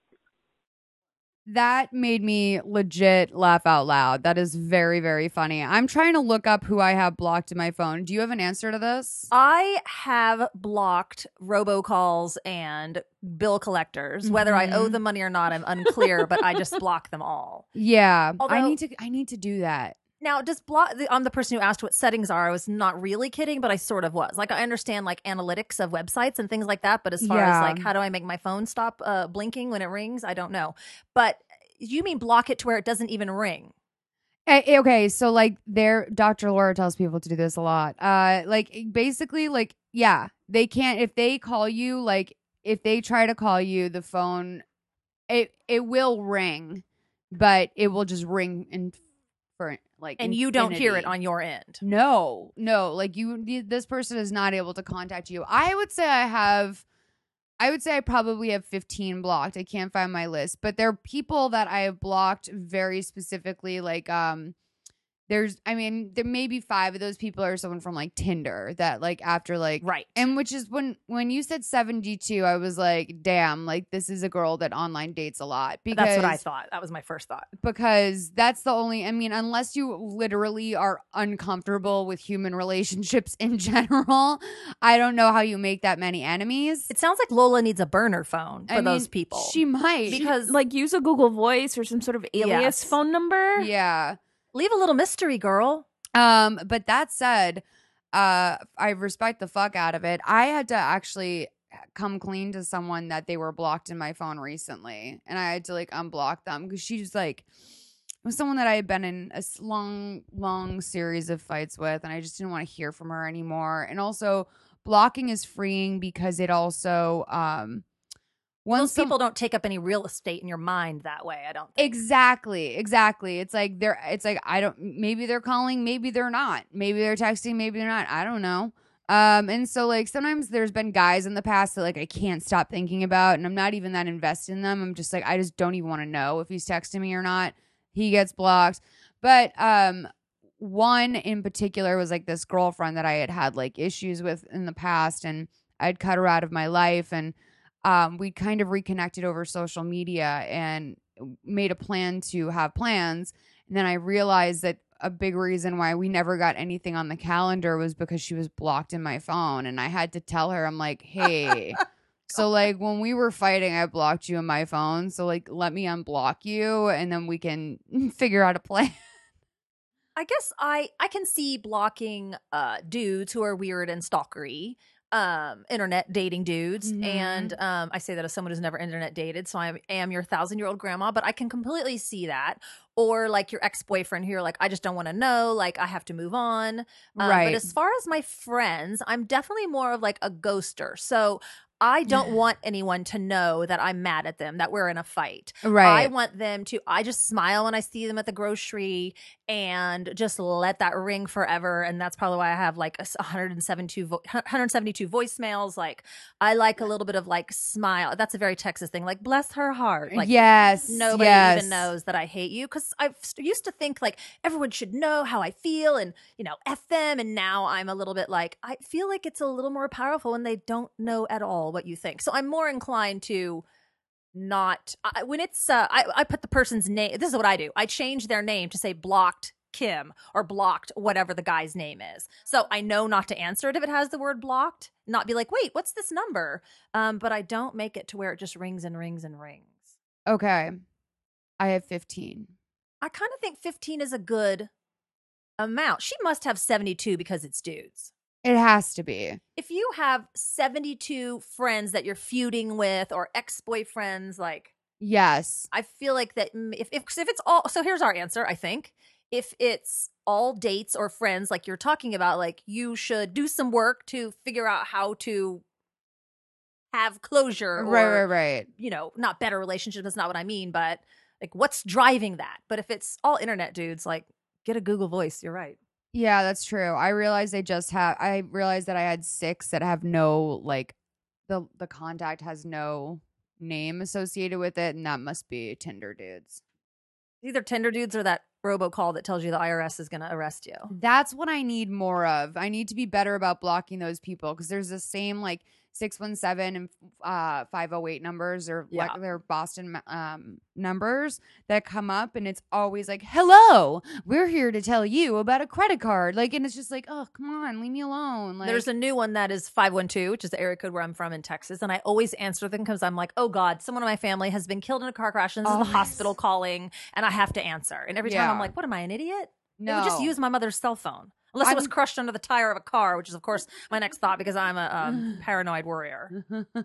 [SPEAKER 1] That made me legit laugh out loud. That is very, very funny. I'm trying to look up who I have blocked in my phone. Do you have an answer to this?
[SPEAKER 3] I have blocked robocalls and bill collectors. Whether I owe
[SPEAKER 1] Mhm.
[SPEAKER 3] them money or not, I'm unclear, but I just block them all.
[SPEAKER 1] Yeah. I
[SPEAKER 3] Although-
[SPEAKER 1] need to I need to do that.
[SPEAKER 3] Now, does block? I'm the person who asked what settings are. I was not really kidding, but I sort of was. Like, I understand like analytics of websites and things like that, but as far
[SPEAKER 1] Yeah.
[SPEAKER 3] as like how do I make my phone stop uh, blinking when it rings, I don't know. But you mean block it to where it doesn't even ring?
[SPEAKER 1] Eh, eh, Okay, so like there Doctor Laura tells people to do this a lot. Uh like basically like yeah, they can't if they call you, like if they try to call you, the phone it it will ring, but it will just ring in for like
[SPEAKER 3] And you don't hear it
[SPEAKER 1] infinity.
[SPEAKER 3] on your end.
[SPEAKER 1] No, no, like you, this person is not able to contact you. I would say I have, I would say I probably have fifteen blocked. I can't find my list, but there are people that I have blocked very specifically. Like, um, there's, I mean, there may be five of those people are someone from like Tinder that like after like,
[SPEAKER 3] Right.
[SPEAKER 1] and which is when, when you said seventy-two, I was like, damn, like this is a girl that online dates a lot because
[SPEAKER 3] That's what I thought. That was my first thought.
[SPEAKER 1] because that's the only, I mean, unless you literally are uncomfortable with human relationships in general, I don't know how you make that many enemies.
[SPEAKER 3] It sounds like Lola needs a burner phone for
[SPEAKER 1] I
[SPEAKER 3] those
[SPEAKER 1] mean,
[SPEAKER 3] people.
[SPEAKER 1] She might.
[SPEAKER 3] Because-
[SPEAKER 2] like use a Google Voice or some sort of alias
[SPEAKER 3] Yes.
[SPEAKER 2] phone number.
[SPEAKER 1] yeah.
[SPEAKER 3] Leave a little mystery, girl.
[SPEAKER 1] Um, but that said, uh, I respect the fuck out of it. I had to actually come clean to someone that they were blocked in my phone recently, and I had to like unblock them because she was like, it was someone that I had been in a s- long, long series of fights with, and I just didn't want to hear from her anymore. And also, blocking is freeing because it also, um, once
[SPEAKER 3] Most
[SPEAKER 1] some-
[SPEAKER 3] people don't take up any real estate in your mind that way, I don't think.
[SPEAKER 1] Exactly, exactly. It's like they're it's like I don't maybe they're calling, maybe they're not. Maybe they're texting, maybe they're not. I don't know. Um and so like sometimes there's been guys in the past that like I can't stop thinking about and I'm not even that invested in them. I'm just like I just don't even want to know if he's texting me or not. He gets blocked. But um one in particular was like this girlfriend that I had had like issues with in the past and I'd cut her out of my life and um, we kind of reconnected over social media and made a plan to have plans. And then I realized that a big reason why we never got anything on the calendar was because she was blocked in my phone. And I had to tell her, I'm like, hey, so like when we were fighting, I blocked you in my phone. So like, let me unblock you and then we can figure out a plan.
[SPEAKER 3] I guess I I can see blocking uh dudes who are weird and stalkery, um, internet dating dudes.
[SPEAKER 1] Mhm.
[SPEAKER 3] And um I say that as someone who's never internet dated, so I am your thousand year old grandma, but I can completely see that. Or like your ex-boyfriend who you're like, I just don't want to know, like I have to move on. Um,
[SPEAKER 1] Right.
[SPEAKER 3] But as far as my friends, I'm definitely more of like a ghoster. So I don't want anyone to know that I'm mad at them, that we're in a fight.
[SPEAKER 1] Right.
[SPEAKER 3] I want them to, I just smile when I see them at the grocery and just let that ring forever. And that's probably why I have like a one hundred seventy-two, vo- one hundred seventy-two voicemails. Like, I like a little bit of like smile. That's a very Texas thing. Like, bless her heart. Like,
[SPEAKER 1] yes.
[SPEAKER 3] nobody
[SPEAKER 1] yes.
[SPEAKER 3] even knows that I hate you. Cause I used to think like everyone should know how I feel and, you know, F them. And now I'm a little bit like, I feel like it's a little more powerful when they don't know at all what you think. So I'm more inclined to not, I, when it's, uh, I, I put the person's name, this is what I do. I change their name to say blocked Kim or blocked whatever the guy's name is. So I know not to answer it if it has the word blocked, not be like, wait, what's this number? Um, but I don't make it to where it just rings and rings and rings.
[SPEAKER 1] Okay. I have fifteen.
[SPEAKER 3] I kind of think fifteen is a good amount. She must have seventy-two because it's dudes.
[SPEAKER 1] It has to be.
[SPEAKER 3] If you have seventy-two friends that you're feuding with or ex-boyfriends, like,
[SPEAKER 1] Yes.
[SPEAKER 3] I feel like that mm, if, if, if it's all, so here's our answer, I think. If it's all dates or friends like you're talking about, like you should do some work to figure out how to have closure or,
[SPEAKER 1] right, right, right.
[SPEAKER 3] you know, not better relationship. That's not what I mean, but like what's driving that? But if it's all internet dudes, like get a Google Voice. You're right.
[SPEAKER 1] Yeah, that's true. I realized they just have, I realized that I had six that have no, like, the the contact has no name associated with it, and that must be Tinder dudes.
[SPEAKER 3] Either Tinder dudes or that robocall that tells you the I R S is going to arrest you.
[SPEAKER 1] That's what I need more of. I need to be better about blocking those people because there's the same like six one seven and uh, five oh eight numbers or
[SPEAKER 3] Yeah.
[SPEAKER 1] like their Boston um, numbers that come up, and it's always like, hello, we're here to tell you about a credit card. Like, and it's just like, oh, come on, leave me alone. Like,
[SPEAKER 3] There's a new one that is five one two, which is the area code where I'm from in Texas. And I always answer them because I'm like, oh God, someone in my family has been killed in a car crash and this
[SPEAKER 1] Oh,
[SPEAKER 3] is the hospital calling and I have to answer. And every time
[SPEAKER 1] Yeah.
[SPEAKER 3] I'm like, what am I, an idiot?
[SPEAKER 1] no.
[SPEAKER 3] They would just use my mother's cell phone. Unless it was
[SPEAKER 1] I'm-
[SPEAKER 3] crushed under the tire of a car, which is, of course, my next thought because I'm a um, paranoid worrier.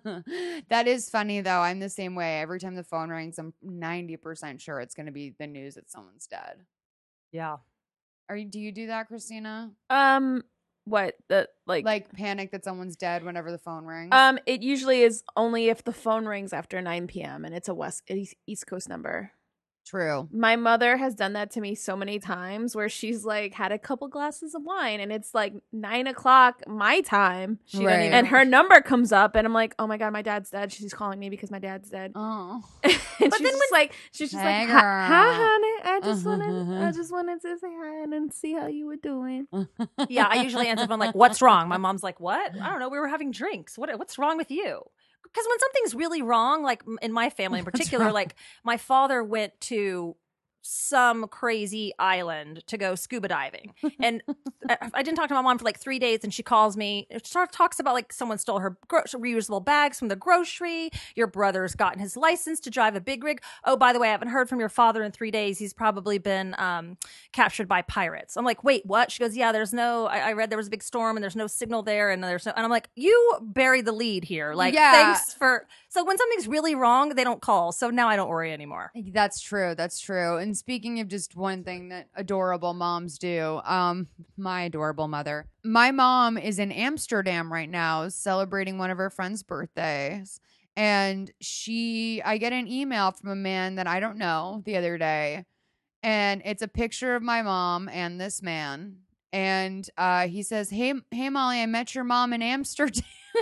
[SPEAKER 1] That is funny though. I'm the same way. Every time the phone rings, I'm ninety percent sure it's going to be the news that someone's dead.
[SPEAKER 3] Yeah.
[SPEAKER 1] Are you? Do you do that, Christina?
[SPEAKER 2] Um, what the like?
[SPEAKER 1] Like panic that someone's dead whenever the phone rings?
[SPEAKER 2] Um, it usually is only if the phone rings after nine p.m. and it's a West East East Coast number.
[SPEAKER 1] True.
[SPEAKER 2] My mother has done that to me so many times where she's like had a couple glasses of wine and it's like nine o'clock my time
[SPEAKER 3] She doesn't
[SPEAKER 1] Right.
[SPEAKER 3] even-
[SPEAKER 2] and her number comes up and I'm like, oh my God, my dad's dead. She's calling me because my dad's dead.
[SPEAKER 1] Oh.
[SPEAKER 2] and she's
[SPEAKER 3] then
[SPEAKER 2] just like, she's just
[SPEAKER 1] Hey,
[SPEAKER 2] like, hi, hi,
[SPEAKER 1] girl.
[SPEAKER 2] honey. I just wanted, I just wanted to say hi and see how you were doing.
[SPEAKER 3] Yeah, I usually answer the phone like, what's wrong? My mom's like, what? I don't know. We were having drinks. What? What's wrong with you? Because when something's really wrong, like m- in my family in
[SPEAKER 1] What's
[SPEAKER 3] particular,
[SPEAKER 1] wrong?
[SPEAKER 3] like my father went to some crazy island to go scuba diving. And I I didn't talk to my mom for like three days and she calls me. It sort of talks about like someone stole her gro- reusable bags from the grocery. Your brother's gotten his license to drive a big rig. Oh, by the way, I haven't heard from your father in three days. He's probably been um, captured by pirates. I'm like, wait, what? She goes, yeah, there's no, I, I read there was a big storm and there's no signal there. And there's no, and I'm like, you buried the lead here. Like,
[SPEAKER 1] Yeah.
[SPEAKER 3] thanks for, so when something's really wrong, they don't call. So now I don't worry anymore.
[SPEAKER 1] That's true. That's true. And speaking of just one thing that adorable moms do, um, my adorable mother, my mom is in Amsterdam right now celebrating one of her friend's birthdays. And she, I get an email from a man that I don't know the other day. And it's a picture of my mom and this man. And uh, he says, hey, hey, Molly, I met your mom in Amsterdam.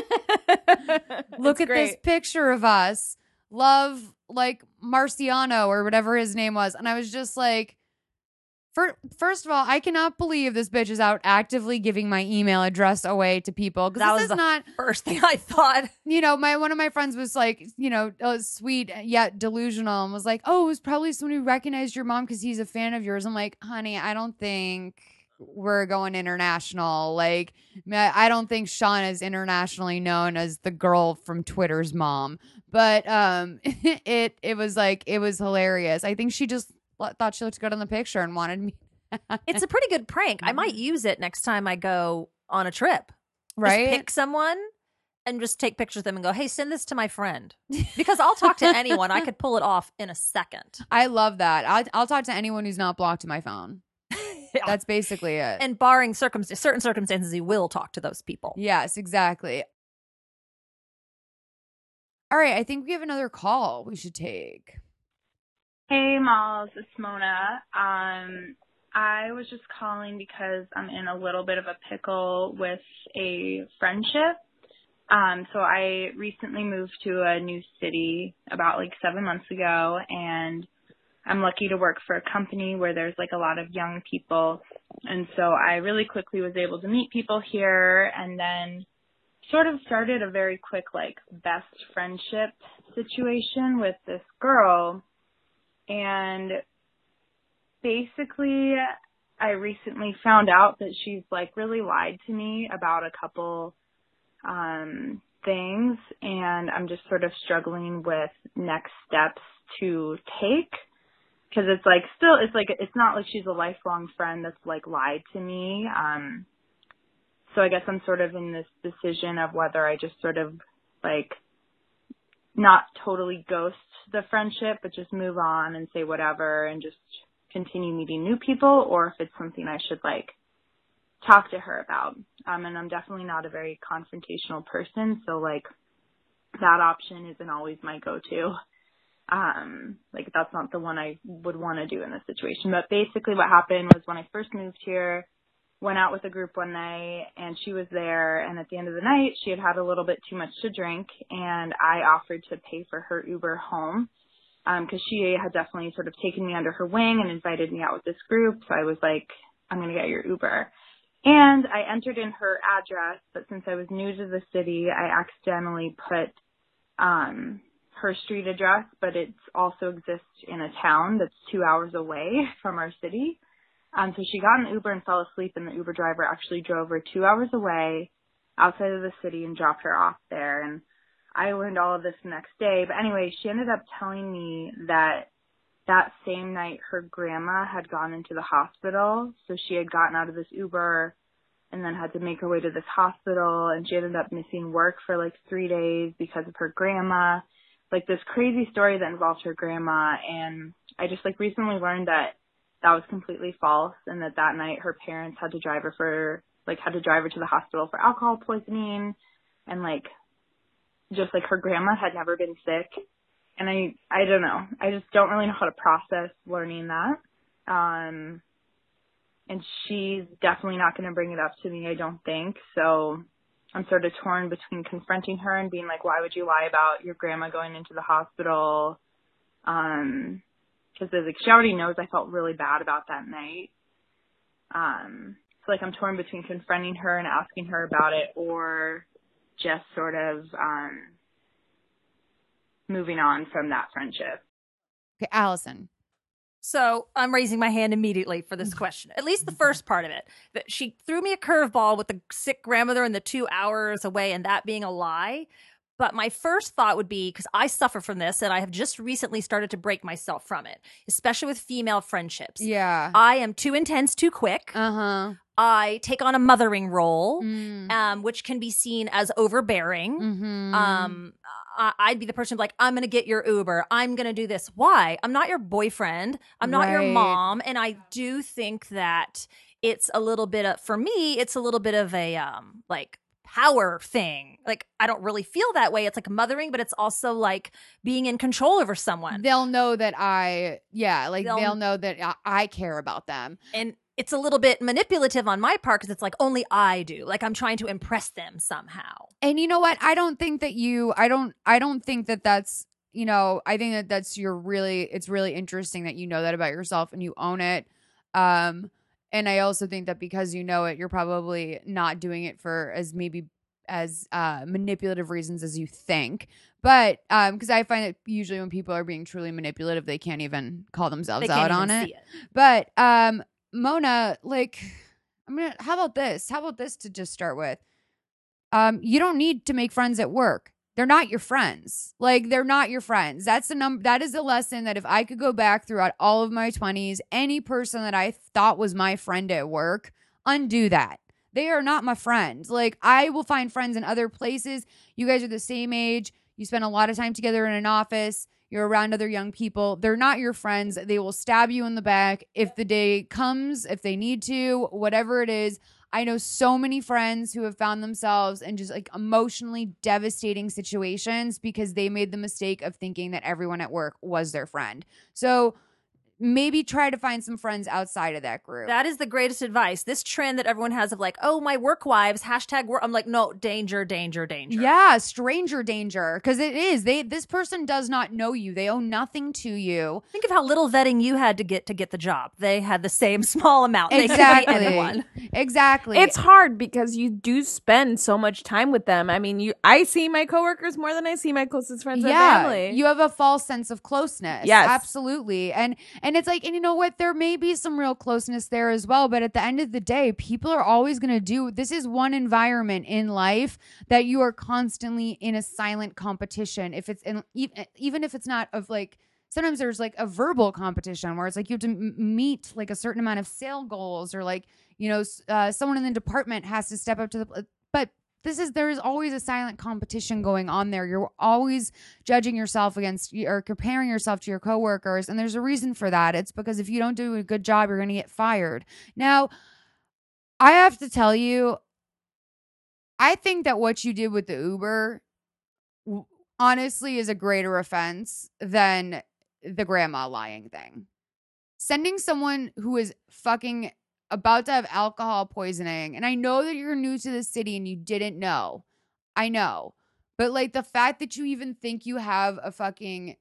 [SPEAKER 1] Look at this picture of us. Love, like Marciano or whatever his name was. And I was just like, for, first of all, I cannot believe this bitch is out actively giving my email address away to people.
[SPEAKER 3] That
[SPEAKER 1] Because
[SPEAKER 3] was
[SPEAKER 1] this is
[SPEAKER 3] the
[SPEAKER 1] not,
[SPEAKER 3] First thing I thought.
[SPEAKER 1] you know, my one of my friends was like, you know, uh, sweet yet delusional and was like, oh, it was probably someone who recognized your mom because he's a fan of yours. I'm like, honey, I don't think we're going international. Like, I don't think Sean is internationally known as the girl from Twitter's mom. But um, it it was like, it was hilarious. I think she just thought she looked good on the picture and wanted me.
[SPEAKER 3] It's a pretty good prank. I might use it next time I go on a trip.
[SPEAKER 1] Right?
[SPEAKER 3] Just pick someone and just take pictures of them and go, hey, send this to my friend. Because I'll talk to anyone. I could pull it off in a second.
[SPEAKER 1] I love that. I'll, I'll talk to anyone who's not blocked to my phone.
[SPEAKER 3] Yeah.
[SPEAKER 1] That's basically it.
[SPEAKER 3] And barring circum- certain circumstances, you will talk to those people.
[SPEAKER 1] Yes, exactly. All right, I think we have another call we should take.
[SPEAKER 5] Hey, Malls, it's Mona. Um, I was just calling because I'm in a little bit of a pickle with a friendship. Um, so I recently moved to a new city about like seven months ago, and I'm lucky to work for a company where there's like a lot of young people. And so I really quickly was able to meet people here and then sort of started a very quick like best friendship situation with this girl. And basically I recently found out that she's like really lied to me about a couple um things, and I'm just sort of struggling with next steps to take. Because it's like still, it's like, it's not like she's a lifelong friend that's like lied to me. Um, so I guess I'm sort of in this decision of whether I just sort of like not totally ghost the friendship, but just move on and say whatever and just continue meeting new people, or if it's something I should like talk to her about. Um, and I'm definitely not a very confrontational person. So like, that option isn't always my go-to. Um, like that's not the one I would want to do in this situation. But basically what happened was when I first moved here, went out with a group one night and she was there, and at the end of the night she had had a little bit too much to drink, and I offered to pay for her Uber home um, because she had definitely sort of taken me under her wing and invited me out with this group. So I was like, I'm going to get your Uber. And I entered in her address, but since I was new to the city, I accidentally put um, her street address, but it also exists in a town that's two hours away from our city. Um, so she got an Uber and fell asleep, and the Uber driver actually drove her two hours away outside of the city and dropped her off there. And I learned all of this the next day. But anyway, she ended up telling me that that same night her grandma had gone into the hospital. So she had gotten out of this Uber and then had to make her way to this hospital, and she ended up missing work for like three days because of her grandma. Like this crazy story that involved her grandma. And I just like recently learned that that was completely false, and that that night her parents had to drive her for, like, had to drive her to the hospital for alcohol poisoning, and, like, just, like, her grandma had never been sick. And I, I don't know. I just don't really know how to process learning that. Um, and she's definitely not going to bring it up to me, I don't think. So I'm sort of torn between confronting her and being like, why would you lie about your grandma going into the hospital? Um... Because like she already knows I felt really bad about that night. Um, so like I'm torn between confronting her and asking her about it, or just sort of um, moving on from that friendship.
[SPEAKER 1] Okay, Allison.
[SPEAKER 3] So I'm raising my hand immediately for this question. At least the first part of it. That she threw me a curveball with the sick grandmother and the two hours away and that being a lie. But my first thought would be, because I suffer from this and I have just recently started to break myself from it, especially with female friendships.
[SPEAKER 1] Yeah.
[SPEAKER 3] I am too intense too quick.
[SPEAKER 1] Uh-huh.
[SPEAKER 3] I take on a mothering role,
[SPEAKER 1] Mm.
[SPEAKER 3] um, which can be seen as overbearing.
[SPEAKER 1] Mm-hmm.
[SPEAKER 3] Um, I- I'd be the person like, I'm going to get your Uber. I'm going to do this. Why? I'm not your boyfriend. I'm not your
[SPEAKER 1] Right.
[SPEAKER 3] mom. And I do think that it's a little bit of, for me, it's a little bit of a, um, like, power thing. Like, I don't really feel that way. It's like mothering, but it's also like being in control over someone.
[SPEAKER 1] They'll know that I, yeah, like
[SPEAKER 3] They'll-
[SPEAKER 1] they'll, know that I, I care about them.
[SPEAKER 3] And it's a little bit manipulative on my part because it's like only I do. Like I'm trying to impress them somehow.
[SPEAKER 1] And you know what? I don't think that you, I don't, I don't think that that's, you know, I think that that's your really, it's really interesting that you know that about yourself and you own it. Um, And I also think that because you know it, you're probably not doing it for as maybe as uh, manipulative reasons as you think. But um, because I find that usually when people are being truly manipulative, they can't even call themselves
[SPEAKER 3] They
[SPEAKER 1] out
[SPEAKER 3] can't
[SPEAKER 1] on
[SPEAKER 3] even
[SPEAKER 1] it.
[SPEAKER 3] see it.
[SPEAKER 1] But um, Mona, like, I'm gonna. How about this? How about this to just start with? Um, you don't need to make friends at work. They're not your friends. Like, they're not your friends. That's the number. That is a lesson that if I could go back throughout all of my twenties, any person that I thought was my friend at work, undo that. They are not my friends. Like, I will find friends in other places. You guys are the same age. You spend a lot of time together in an office. You're around other young people. They're not your friends. They will stab you in the back if the day comes, if they need to, whatever it is. I know so many friends who have found themselves in just like emotionally devastating situations because they made the mistake of thinking that everyone at work was their friend. So maybe try to find some friends outside of that group.
[SPEAKER 3] That is the greatest advice. This trend that everyone has of like, oh, my work wives, hashtag work. I'm like, no, danger, danger, danger.
[SPEAKER 1] Yeah, stranger danger. Because it is. They this person does not know you. They owe nothing to you.
[SPEAKER 3] Think of how little vetting you had to get to get the job. They had the same small amount. They could be
[SPEAKER 1] Exactly.
[SPEAKER 3] anyone.
[SPEAKER 1] Exactly.
[SPEAKER 2] It's hard because you do spend so much time with them. I mean, you I see my coworkers more than I see my closest friends
[SPEAKER 1] yeah,
[SPEAKER 2] and family.
[SPEAKER 1] you have a false sense of closeness.
[SPEAKER 2] Yes.
[SPEAKER 1] Absolutely. And and it's like, and you know what? There may be some real closeness there as well. But at the end of the day, people are always going to do, this is one environment in life that you are constantly in a silent competition. If it's in, even, even if it's not of like, sometimes there's like a verbal competition where it's like you have to m- meet like a certain amount of sale goals, or like, you know, uh, someone in the department has to step up to the, but this is, there is always a silent competition going on there. You're always judging yourself against or comparing yourself to your coworkers. And there's a reason for that. It's because if you don't do a good job, you're going to get fired. Now, I have to tell you, I think that what you did with the Uber, honestly is a greater offense than the grandma lying thing. Sending someone who is fucking about to have alcohol poisoning, and I know that you're new to the city and you didn't know. I know. But like the fact that you even think you have a fucking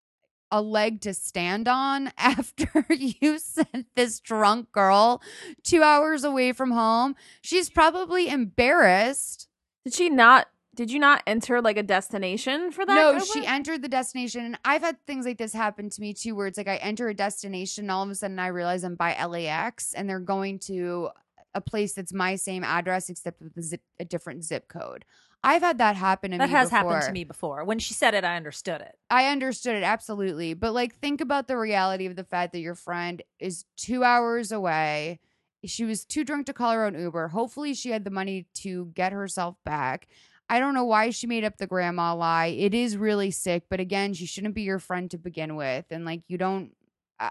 [SPEAKER 1] a leg to stand on after you sent this drunk girl two hours away from home, she's probably embarrassed.
[SPEAKER 2] Did she not? Did you not enter like a destination for that?
[SPEAKER 1] No,
[SPEAKER 2] Uber?
[SPEAKER 1] she entered the destination. And I've had things like this happen to me too, where it's like I enter a destination and all of a sudden I realize I'm by L A X and they're going to a place that's my same address except with a, zip, a different zip code. I've had that happen to
[SPEAKER 3] That
[SPEAKER 1] me
[SPEAKER 3] has
[SPEAKER 1] before.
[SPEAKER 3] happened to me before. When she said it, I understood it.
[SPEAKER 1] I understood it, absolutely. But like, think about the reality of the fact that your friend is two hours away. She was too drunk to call her own Uber. Hopefully she had the money to get herself back. I don't know why she made up the grandma lie. It is really sick. But again, she shouldn't be your friend to begin with. And like, you don't, I,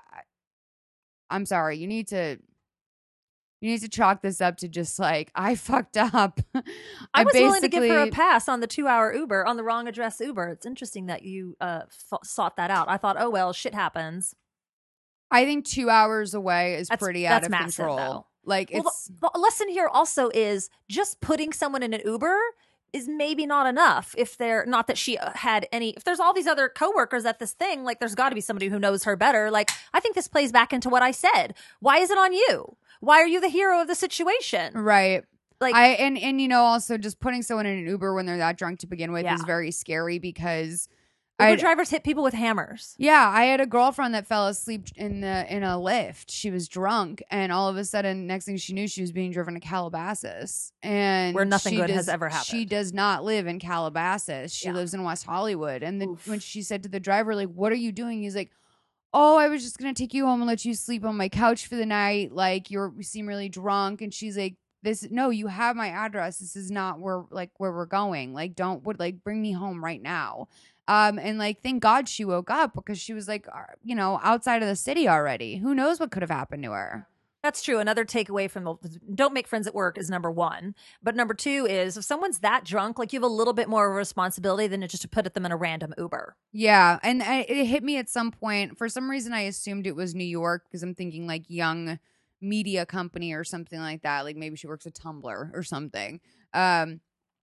[SPEAKER 1] I'm sorry. You need to, you need to chalk this up to just like, I fucked up.
[SPEAKER 3] I,
[SPEAKER 1] I
[SPEAKER 3] was willing to give her a
[SPEAKER 1] basically-
[SPEAKER 3] pass on the two-hour Uber, on the wrong address Uber. It's interesting that you uh, f- sought that out. I thought, oh, well, shit happens.
[SPEAKER 1] I think two hours away is
[SPEAKER 3] That's-
[SPEAKER 1] pretty
[SPEAKER 3] that's
[SPEAKER 1] out of
[SPEAKER 3] massive,
[SPEAKER 1] control.
[SPEAKER 3] though.
[SPEAKER 1] Like
[SPEAKER 3] Well,
[SPEAKER 1] it's
[SPEAKER 3] the, the lesson here also is just putting someone in an Uber is maybe not enough if they're not that she had any, if there's all these other coworkers at this thing, like there's got to be somebody who knows her better. Like, I think this plays back into what I said. Why is it on you? Why are you the hero of the situation?
[SPEAKER 1] right.
[SPEAKER 3] Like,
[SPEAKER 1] I and and you know also just putting someone in an Uber when they're that drunk to begin with
[SPEAKER 3] Yeah.
[SPEAKER 1] is very scary because
[SPEAKER 3] Uber
[SPEAKER 1] I
[SPEAKER 3] drivers hit people with hammers.
[SPEAKER 1] yeah, I had a girlfriend that fell asleep in the in a lift. She was drunk and all of a sudden next thing she knew she was being driven to Calabasas and
[SPEAKER 3] Where nothing
[SPEAKER 1] she
[SPEAKER 3] good
[SPEAKER 1] does,
[SPEAKER 3] has ever
[SPEAKER 1] She
[SPEAKER 3] happened.
[SPEAKER 1] does not live in Calabasas. She
[SPEAKER 3] Yeah.
[SPEAKER 1] lives in West Hollywood. And then
[SPEAKER 3] Oof.
[SPEAKER 1] when she said to the driver like, "What are you doing?" He's like, "Oh, I was just going to take you home and let you sleep on my couch for the night. Like you're you seem really drunk." And she's like, "This no, you have my address. This is not where like where we're going. Like don't would like bring me home right now." Um and like thank God she woke up because she was like uh, you know, outside of the city already. Who knows what could have happened to her?
[SPEAKER 3] That's true. Another takeaway from the don't make friends at work is number one. But number two is if someone's that drunk, like you have a little bit more of a responsibility than just to put them in a random Uber.
[SPEAKER 1] Yeah, and I, it hit me at some point. For some reason I assumed it was New York because I'm thinking like young media company or something like that. Like maybe she works at Tumblr or something. Um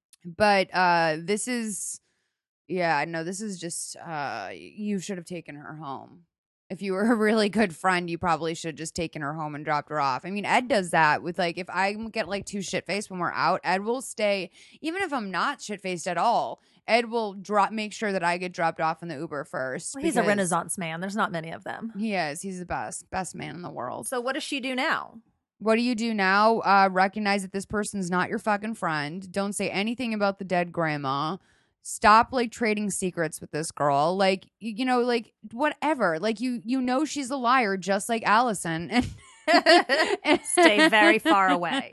[SPEAKER 1] but uh this is yeah, no, this is just uh you should have taken her home. If you were a really good friend, you probably should have just taken her home and dropped her off. I mean, Ed does that with like if I get like too shit faced when we're out, Ed will stay even if I'm not shit faced at all. Ed will drop make sure that I get dropped off in the Uber first.
[SPEAKER 3] Well, he's a
[SPEAKER 1] because
[SPEAKER 3] Renaissance man. There's not many of them.
[SPEAKER 1] He is. He's the best, best man in the world.
[SPEAKER 3] So what does she do now?
[SPEAKER 1] What do you do now? Uh, recognize that this person's not your fucking friend. Don't say anything about the dead grandma. Stop like trading secrets with this girl. Like you, you know, like whatever. Like you, you know she's a liar, just like Allison. And
[SPEAKER 3] Stay very far away.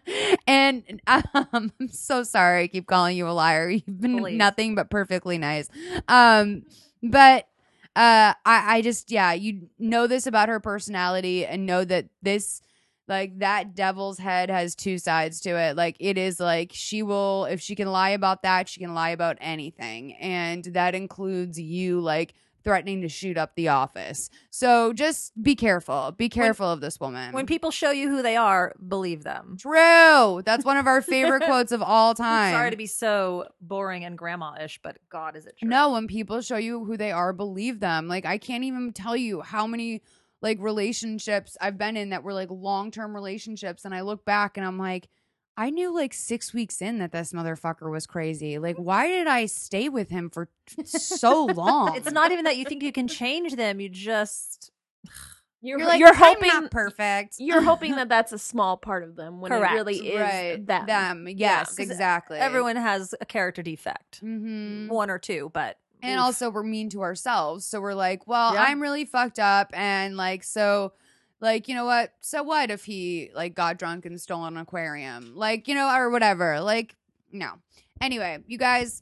[SPEAKER 1] And um, I'm so sorry. I keep calling you a liar. You've been
[SPEAKER 3] Please.
[SPEAKER 1] nothing but perfectly nice. Um, but uh, I, I just yeah, you know this about her personality and know that this. Like that devil's head has two sides to it. Like it is like she will, if she can lie about that, she can lie about anything. And that includes you like threatening to shoot up the office. So just be careful. Be careful of this woman.
[SPEAKER 3] When people show you who they are, believe them.
[SPEAKER 1] True. That's one of our favorite quotes of all time.
[SPEAKER 3] Sorry to be so boring and grandma-ish, but God, is it true?
[SPEAKER 1] No, when people show you who they are, believe them. Like I can't even tell you how many like relationships I've been in that were like long-term relationships. And I look back and I'm like, I knew like six weeks in that this motherfucker was crazy. Like, why did I stay with him for so long?
[SPEAKER 3] It's not even that you think you can change them. You just
[SPEAKER 2] You're,
[SPEAKER 1] You're like,
[SPEAKER 2] you're
[SPEAKER 1] I'm
[SPEAKER 2] hoping
[SPEAKER 1] not perfect.
[SPEAKER 2] You're hoping that that's a small part of them when
[SPEAKER 3] Correct.
[SPEAKER 2] it really is
[SPEAKER 1] right.
[SPEAKER 2] them.
[SPEAKER 1] Them.
[SPEAKER 3] Yeah,
[SPEAKER 1] Yes,
[SPEAKER 3] 'cause
[SPEAKER 1] exactly.
[SPEAKER 3] everyone has a character defect,
[SPEAKER 1] Mm-hmm.
[SPEAKER 3] one or two, but
[SPEAKER 1] And
[SPEAKER 3] oof.
[SPEAKER 1] also we're mean to ourselves. So we're like, well,
[SPEAKER 2] Yeah.
[SPEAKER 1] I'm really fucked up. And like, so like, you know what? So what if he like got drunk and stole an aquarium? Like, you know, or whatever. Like, no. Anyway, you guys,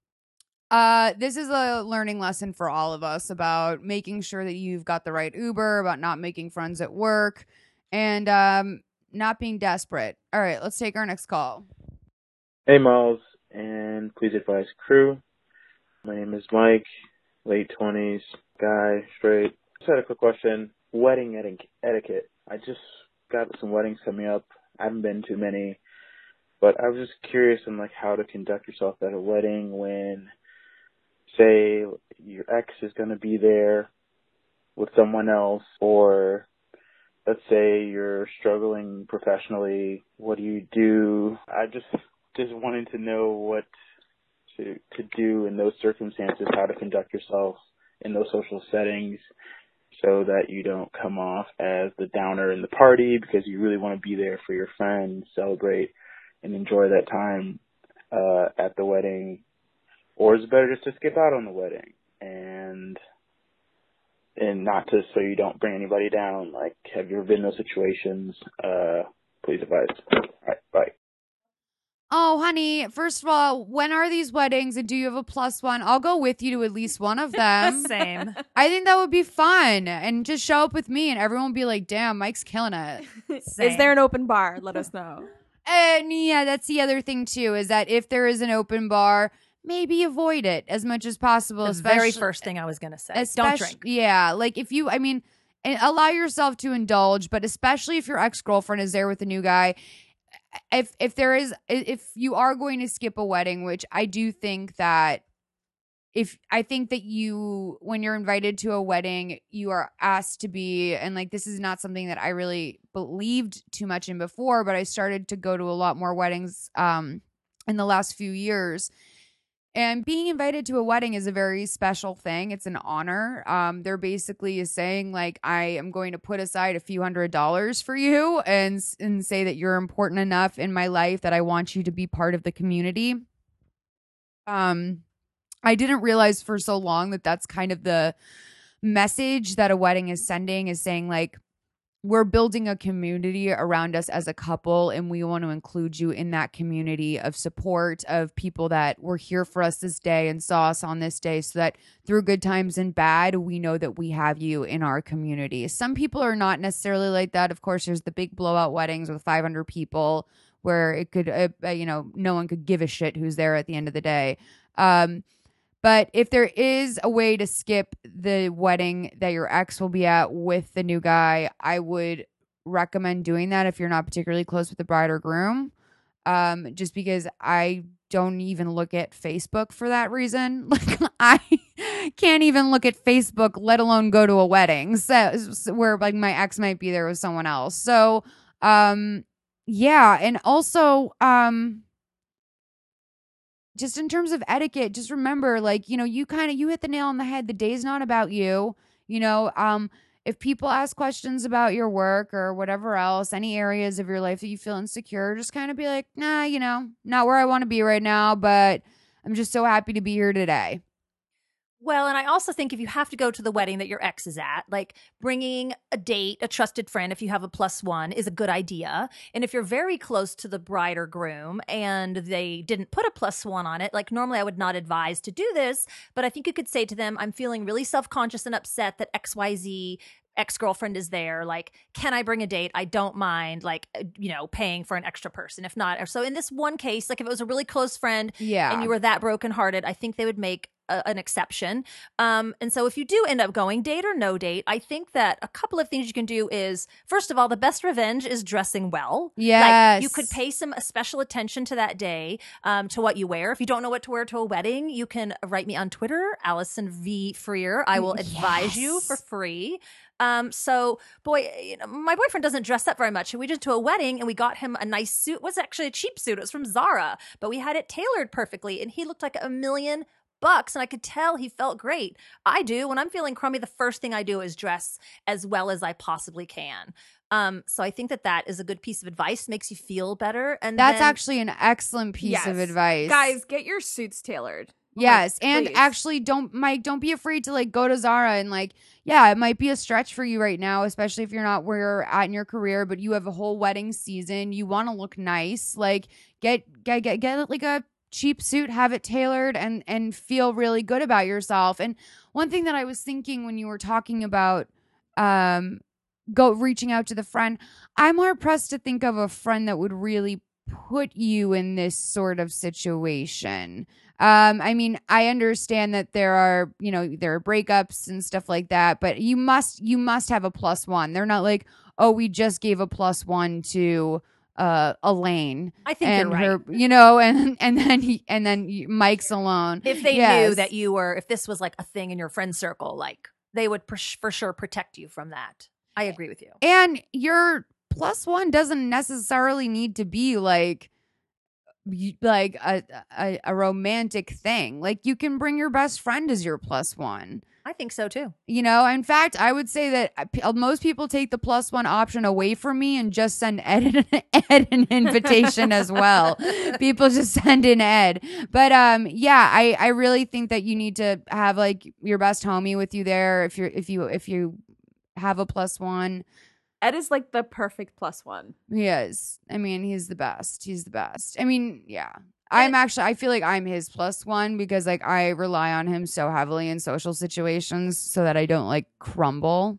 [SPEAKER 1] uh, this is a learning lesson for all of us about making sure that you've got the right Uber, about not making friends at work, and um, not being desperate. All right, let's take our next call.
[SPEAKER 6] Hey, Miles, and Please Advise crew. My name is Mike, late twenties, guy, straight. Just had a quick question. Wedding eti- etiquette. I just got some weddings coming up. I haven't been to many, but I was just curious on like how to conduct yourself at a wedding when, say, your ex is going to be there with someone else, or let's say you're struggling professionally. What do you do? I just just wanted to know what to to do in those circumstances, how to conduct yourself in those social settings so that you don't come off as the downer in the party because you really want to be there for your friends, celebrate and enjoy that time uh, at the wedding. Or is it better just to skip out on the wedding and and not to, so you don't bring anybody down? Like, have you ever been in those situations? Uh, please advise. All right, bye.
[SPEAKER 1] Oh, honey, first of all, when are these weddings and do you have a plus one? I'll go with you to at least one of them.
[SPEAKER 3] Same.
[SPEAKER 1] I think that would be fun. And just show up with me and everyone will be like, damn, Mike's killing it.
[SPEAKER 3] Same.
[SPEAKER 2] Is there an open bar? Let us know.
[SPEAKER 1] And yeah, that's the other thing too, is that if there is an open bar, maybe avoid it as much as possible.
[SPEAKER 3] The
[SPEAKER 1] especially,
[SPEAKER 3] very first thing I was going to say. Don't
[SPEAKER 1] especially-
[SPEAKER 3] drink.
[SPEAKER 1] Yeah, like if you, I mean, and allow yourself to indulge, but especially if your ex-girlfriend is there with a new guy, if if there is, if you are going to skip a wedding, which I do think that if I think that you, when you're invited to a wedding, you are asked to be, and like this is not something that I really believed too much in before, but I started to go to a lot more weddings um, in the last few years. And being invited to a wedding is a very special thing. It's an honor. Um, they're basically is saying like, I am going to put aside a few hundred dollars for you and and say that you're important enough in my life that I want you to be part of the community. Um, I didn't realize for so long that that's kind of the message that a wedding is sending, is saying like, we're building a community around us as a couple, and we want to include you in that community of support, of people that were here for us this day and saw us on this day, so that through good times and bad, we know that we have you in our community. Some people are not necessarily like that. Of course, there's the big blowout weddings with five hundred people where it could, uh, uh, you know, no one could give a shit who's there at the end of the day. Um, But if there is a way to skip the wedding that your ex will be at with the new guy, I would recommend doing that if you're not particularly close with the bride or groom. Um, just because I don't even look at Facebook for that reason. Like I can't even look at Facebook, let alone go to a wedding so, so where like my ex might be there with someone else. So, um, yeah. And also, um, just in terms of etiquette, just remember, like, you know, you kind of, you hit the nail on the head. The day's not about you. You know, um, if people ask questions about your work or whatever else, any areas of your life that you feel insecure, just kind of be like, nah, you know, not where I want to be right now, but I'm just so happy to be here today.
[SPEAKER 3] Well, and I also think if you have to go to the wedding that your ex is at, like bringing a date, a trusted friend, if you have a plus one, is a good idea. And if you're very close to the bride or groom and they didn't put a plus one on it, like normally I would not advise to do this, but I think you could say to them, I'm feeling really self-conscious and upset that X Y Z ex-girlfriend is there. Like, can I bring a date? I don't mind, like, you know, paying for an extra person. If not, so in this one case, like if it was a really close friend
[SPEAKER 1] Yeah.
[SPEAKER 3] and you were that brokenhearted, I think they would make a, an exception. Um, and so if you do end up going date or no date, I think that a couple of things you can do is, first of all, the best revenge is dressing well.
[SPEAKER 1] Yes.
[SPEAKER 3] Like you could pay some special attention to that day, um, to what you wear. If you don't know what to wear to a wedding, you can write me on Twitter, Allison V. Freer. I will advise you for free. Um, so boy, you know, my boyfriend doesn't dress up very much. We went to a wedding and we got him a nice suit. It was actually a cheap suit. It was from Zara, but we had it tailored perfectly and he looked like a million bucks and I could tell he felt great. I do. When I'm feeling crummy, the first thing I do is dress as well as I possibly can. Um, so I think that that is a good piece of advice, makes you feel better. And
[SPEAKER 1] That's
[SPEAKER 3] then,
[SPEAKER 1] actually an excellent piece
[SPEAKER 2] Yes.
[SPEAKER 1] of advice.
[SPEAKER 2] Guys, get your suits tailored.
[SPEAKER 1] Yes,
[SPEAKER 2] Like,
[SPEAKER 1] and
[SPEAKER 2] please.
[SPEAKER 1] actually don't, Mike, don't be afraid to like go to Zara and like, yeah, it might be a stretch for you right now, especially if you're not where you're at in your career, but you have a whole wedding season. You want to look nice. Like get, get, get, get like a cheap suit, have it tailored and, and feel really good about yourself. And one thing that I was thinking when you were talking about, um, go reaching out to the friend, I'm hard pressed to think of a friend that would really put you in this sort of situation. Um, I mean, I understand that there are, you know, there are breakups and stuff like that, but you must, you must have a plus one. They're not like, oh, we just gave a plus one to uh, Elaine.
[SPEAKER 3] I think
[SPEAKER 1] and
[SPEAKER 3] you're
[SPEAKER 1] her,
[SPEAKER 3] right.
[SPEAKER 1] you know, and and then he, and then you- Mike's alone.
[SPEAKER 3] If they
[SPEAKER 1] Yes.
[SPEAKER 3] knew that you were, if this was like a thing in your friend circle, like they would for, for sure protect you from that. I agree with you.
[SPEAKER 1] And your plus one doesn't necessarily need to be like you- like a, a a romantic thing. Like you can bring your best friend as your plus one.
[SPEAKER 3] I think so too.
[SPEAKER 1] You know, in fact, I would say that uh, p- most people take the plus one option away from me and just send Ed, Ed an invitation as well. People just send in Ed. But um, yeah, I, I really think that you need to have like your best homie with you there if you're if you if you have a plus one.
[SPEAKER 2] Ed is like the perfect plus one.
[SPEAKER 1] He is. I mean, he's the best. He's the best. I mean, yeah. I'm actually, I feel like I'm his plus one because like I rely on him so heavily in social situations so that I don't like crumble.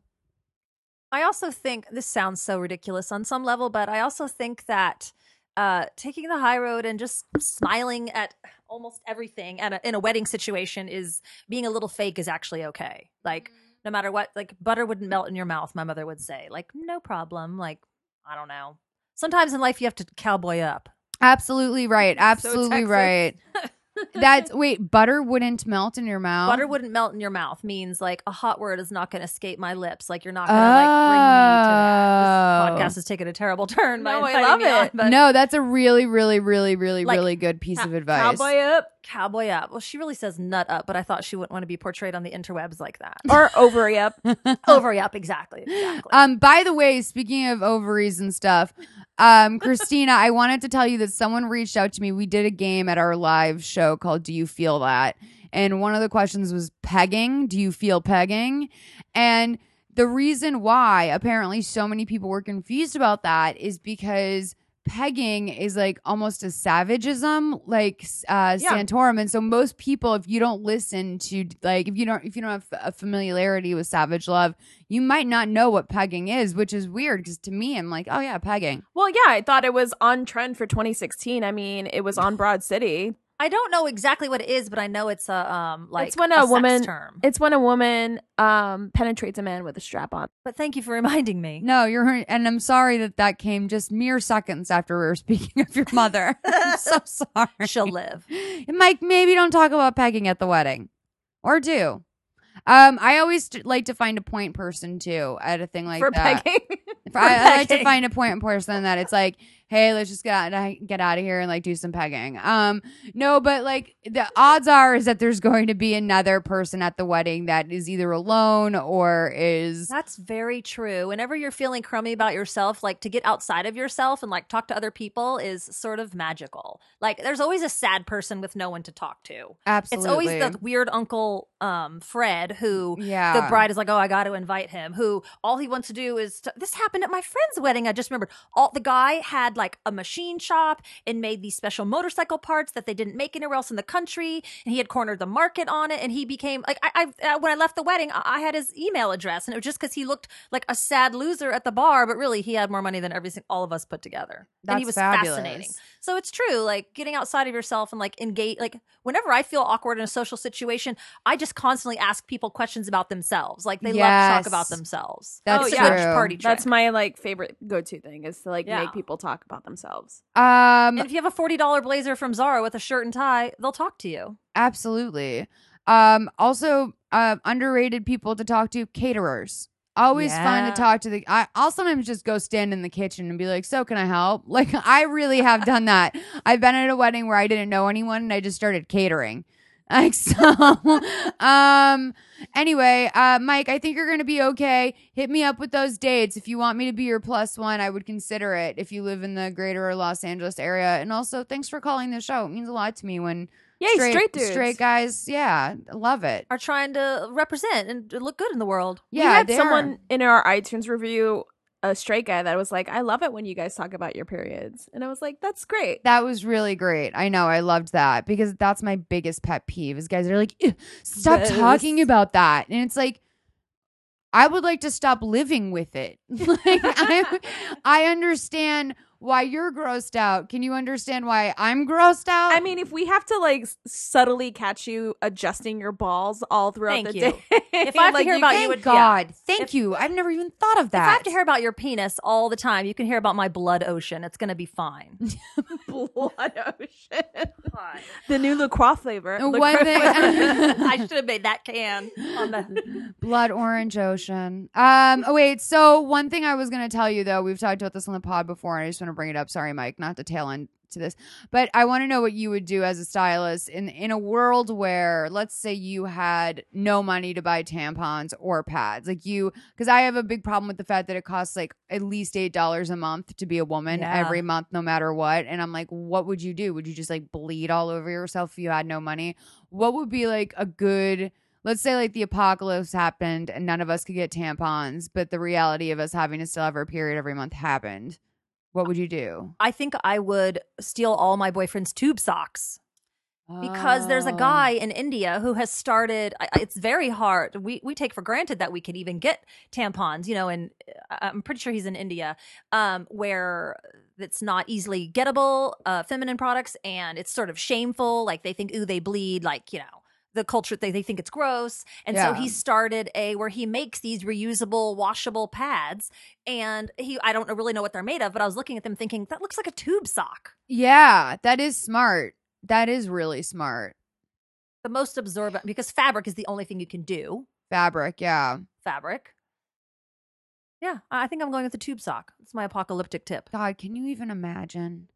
[SPEAKER 3] I also think this sounds so ridiculous on some level, but I also think that uh, taking the high road and just smiling at almost everything and in a wedding situation is being a little fake is actually okay. Like no matter what, like butter wouldn't melt in your mouth, my mother would say. Like no problem. Like I don't know. Sometimes in life you have to cowboy up.
[SPEAKER 1] Absolutely right. Absolutely
[SPEAKER 2] Texas.
[SPEAKER 1] right. That's wait, butter wouldn't melt in your mouth.
[SPEAKER 3] Butter wouldn't melt in your mouth means like a hot word is not going to escape my lips. Like you're not going to like bring me to that. This podcast has taken a terrible turn.
[SPEAKER 2] No,
[SPEAKER 3] by
[SPEAKER 2] I
[SPEAKER 3] inviting
[SPEAKER 2] love
[SPEAKER 3] me on,
[SPEAKER 2] it.
[SPEAKER 3] but
[SPEAKER 1] No, that's a really, really, really, really,
[SPEAKER 3] Like,
[SPEAKER 1] really good piece
[SPEAKER 3] ca-
[SPEAKER 1] of advice.
[SPEAKER 2] Cowboy up
[SPEAKER 3] cowboy up. Well, she really says nut up, but I thought she wouldn't want to be portrayed on the interwebs like that.
[SPEAKER 2] or ovary up.
[SPEAKER 3] Ovary up, exactly, exactly.
[SPEAKER 1] Um, by the way, speaking of ovaries and stuff, um, Christina, I wanted to tell you that someone reached out to me. We did a game at our live show called Do You Feel That? And one of the questions was pegging. Do you feel pegging? And the reason why apparently so many people were confused about that is because pegging is like almost a savageism, like uh
[SPEAKER 2] Yeah.
[SPEAKER 1] Santorum. And so most people, if you don't listen to like if you don't if you don't have a familiarity with Savage Love, you might not know what pegging is, which is weird because to me I'm like, oh yeah, pegging.
[SPEAKER 2] Well, yeah, I thought it was on trend for twenty sixteen. I mean, it was on Broad City.
[SPEAKER 3] I don't know exactly what it is, but I know it's a um like
[SPEAKER 2] it's when
[SPEAKER 3] a,
[SPEAKER 2] a,
[SPEAKER 3] sex
[SPEAKER 2] woman
[SPEAKER 3] term.
[SPEAKER 2] it's when a woman um penetrates a man with a strap on.
[SPEAKER 3] But thank you for reminding me.
[SPEAKER 1] No, you're and I'm sorry that that came just mere seconds after we were speaking of your mother. I'm so sorry.
[SPEAKER 3] She'll live.
[SPEAKER 1] And Mike, maybe don't talk about pegging at the wedding, or do. Um, I always t- like to find a point person too at a thing like
[SPEAKER 2] for
[SPEAKER 1] that.
[SPEAKER 2] pegging.
[SPEAKER 1] If I, I like to
[SPEAKER 3] pegging.
[SPEAKER 1] find a point person that it's like, hey, let's just get out get out of here and like do some pegging. Um, no, but like the odds are is that there's going to be another person at the wedding that is either alone or is
[SPEAKER 3] That's very true. Whenever you're feeling crummy about yourself, like to get outside of yourself and like talk to other people is sort of magical. Like there's always a sad person with no one to talk to.
[SPEAKER 1] absolutely.
[SPEAKER 3] It's always the weird uncle um Fred who
[SPEAKER 1] yeah.
[SPEAKER 3] the bride is like, oh, I got to invite him. Who all he wants to do is to, this happened at my friend's wedding. I just remembered. All the guy had like a machine shop and made these special motorcycle parts that they didn't make anywhere else in the country. And he had cornered the market on it. And he became like, I, I uh, when I left the wedding, I, I had his email address, and it was just because he looked like a sad loser at the bar, but really he had more money than every sing- all of us put together. and he
[SPEAKER 1] That's
[SPEAKER 3] was
[SPEAKER 1] fabulous.
[SPEAKER 3] fascinating. So it's true, like getting outside of yourself and like engage. Like whenever I feel awkward in a social situation, I just constantly ask people questions about themselves. Like they love to
[SPEAKER 1] Yes.
[SPEAKER 3] talk about themselves.
[SPEAKER 1] That's
[SPEAKER 3] it's
[SPEAKER 2] true.
[SPEAKER 3] a good party trick.
[SPEAKER 2] That's my like favorite go-to thing is to like
[SPEAKER 3] Yeah.
[SPEAKER 2] make people talk about themselves.
[SPEAKER 1] Um,
[SPEAKER 3] And if you have a forty dollars blazer from Zara with a shirt and tie, they'll talk to you.
[SPEAKER 1] absolutely. Um, also, uh, underrated people to talk to, caterers. Always fun
[SPEAKER 3] Yeah.
[SPEAKER 1] to talk to the. I, I'll sometimes just go stand in the kitchen and be like, "So can I help?" Like I really have done that. I've been at a wedding where I didn't know anyone and I just started catering. Like so. um. Anyway, uh, Mike, I think you're gonna be okay. Hit me up with those dates if you want me to be your plus one. I would consider it if you live in the greater Los Angeles area. And also, thanks for calling the show. It means a lot to me when
[SPEAKER 2] Yay, straight, dudes.
[SPEAKER 1] straight guys. Yeah, love it.
[SPEAKER 3] Are trying to represent and look good in the world.
[SPEAKER 2] We
[SPEAKER 1] Yeah,
[SPEAKER 2] had
[SPEAKER 1] they
[SPEAKER 2] someone
[SPEAKER 1] are.
[SPEAKER 2] in our iTunes review, a straight guy that was like, I love it when you guys talk about your periods. And I was like, that's great.
[SPEAKER 1] That was really great. I know. I loved that because that's my biggest pet peeve is guys that are like, "Ew, stop
[SPEAKER 2] Yes.
[SPEAKER 1] talking about that. And it's like, I would like to stop living with it. Like, I, I understand why you're grossed out, can you understand why I'm grossed out?
[SPEAKER 2] I mean, if we have to like s- subtly catch you adjusting your balls all throughout
[SPEAKER 3] Thank
[SPEAKER 2] the
[SPEAKER 3] you.
[SPEAKER 2] day,
[SPEAKER 3] If I have to
[SPEAKER 2] like,
[SPEAKER 3] hear
[SPEAKER 2] you
[SPEAKER 3] about
[SPEAKER 2] can-
[SPEAKER 3] you,
[SPEAKER 1] thank
[SPEAKER 3] would-
[SPEAKER 1] God. Thank
[SPEAKER 3] If-
[SPEAKER 1] you. I've never even thought of
[SPEAKER 3] If
[SPEAKER 1] that.
[SPEAKER 3] I have to hear about your penis all the time, you can hear about my blood ocean. It's going to be fine.
[SPEAKER 2] blood ocean, the new LaCroix flavor.
[SPEAKER 1] One
[SPEAKER 2] LaCroix
[SPEAKER 1] thing-
[SPEAKER 2] flavor.
[SPEAKER 3] I should have made that can on the.
[SPEAKER 1] Blood orange ocean. Um. Oh wait. So one thing I was gonna tell you though, we've talked about this on the pod before, and I just want to bring it up. Sorry, Mike, not to tail end to this, but I want to know what you would do as a stylist in in a world where, let's say, you had no money to buy tampons or pads, like you, because I have a big problem with the fact that it costs like at least eight dollars a month to be a woman
[SPEAKER 3] Yeah.
[SPEAKER 1] every month, no matter what. And I'm like, what would you do? Would you just like bleed all over yourself if you had no money? What would be like a good, let's say like the apocalypse happened and none of us could get tampons, but the reality of us having to still have our period every month happened. What would you do?
[SPEAKER 3] I think I would steal all my boyfriend's tube socks. Because there's a guy in India who has started. I- I- It's very hard. We we take for granted that we could even get tampons, you know. And I- I'm pretty sure he's in India, um, where it's not easily gettable, uh, feminine products, and it's sort of shameful. Like they think, ooh, they bleed. Like you know, the culture they they think it's gross. And so
[SPEAKER 1] Yeah.
[SPEAKER 3] he started a where he makes these reusable, washable pads. And he, I don't really know what they're made of, but I was looking at them thinking that looks like a tube sock.
[SPEAKER 1] Yeah, that is smart. That is really smart.
[SPEAKER 3] The most absorbent, because fabric is the only thing you can do.
[SPEAKER 1] Fabric, yeah.
[SPEAKER 3] Fabric. Yeah, I I think I'm going with the tube sock. It's my apocalyptic tip.
[SPEAKER 1] God, can you even imagine?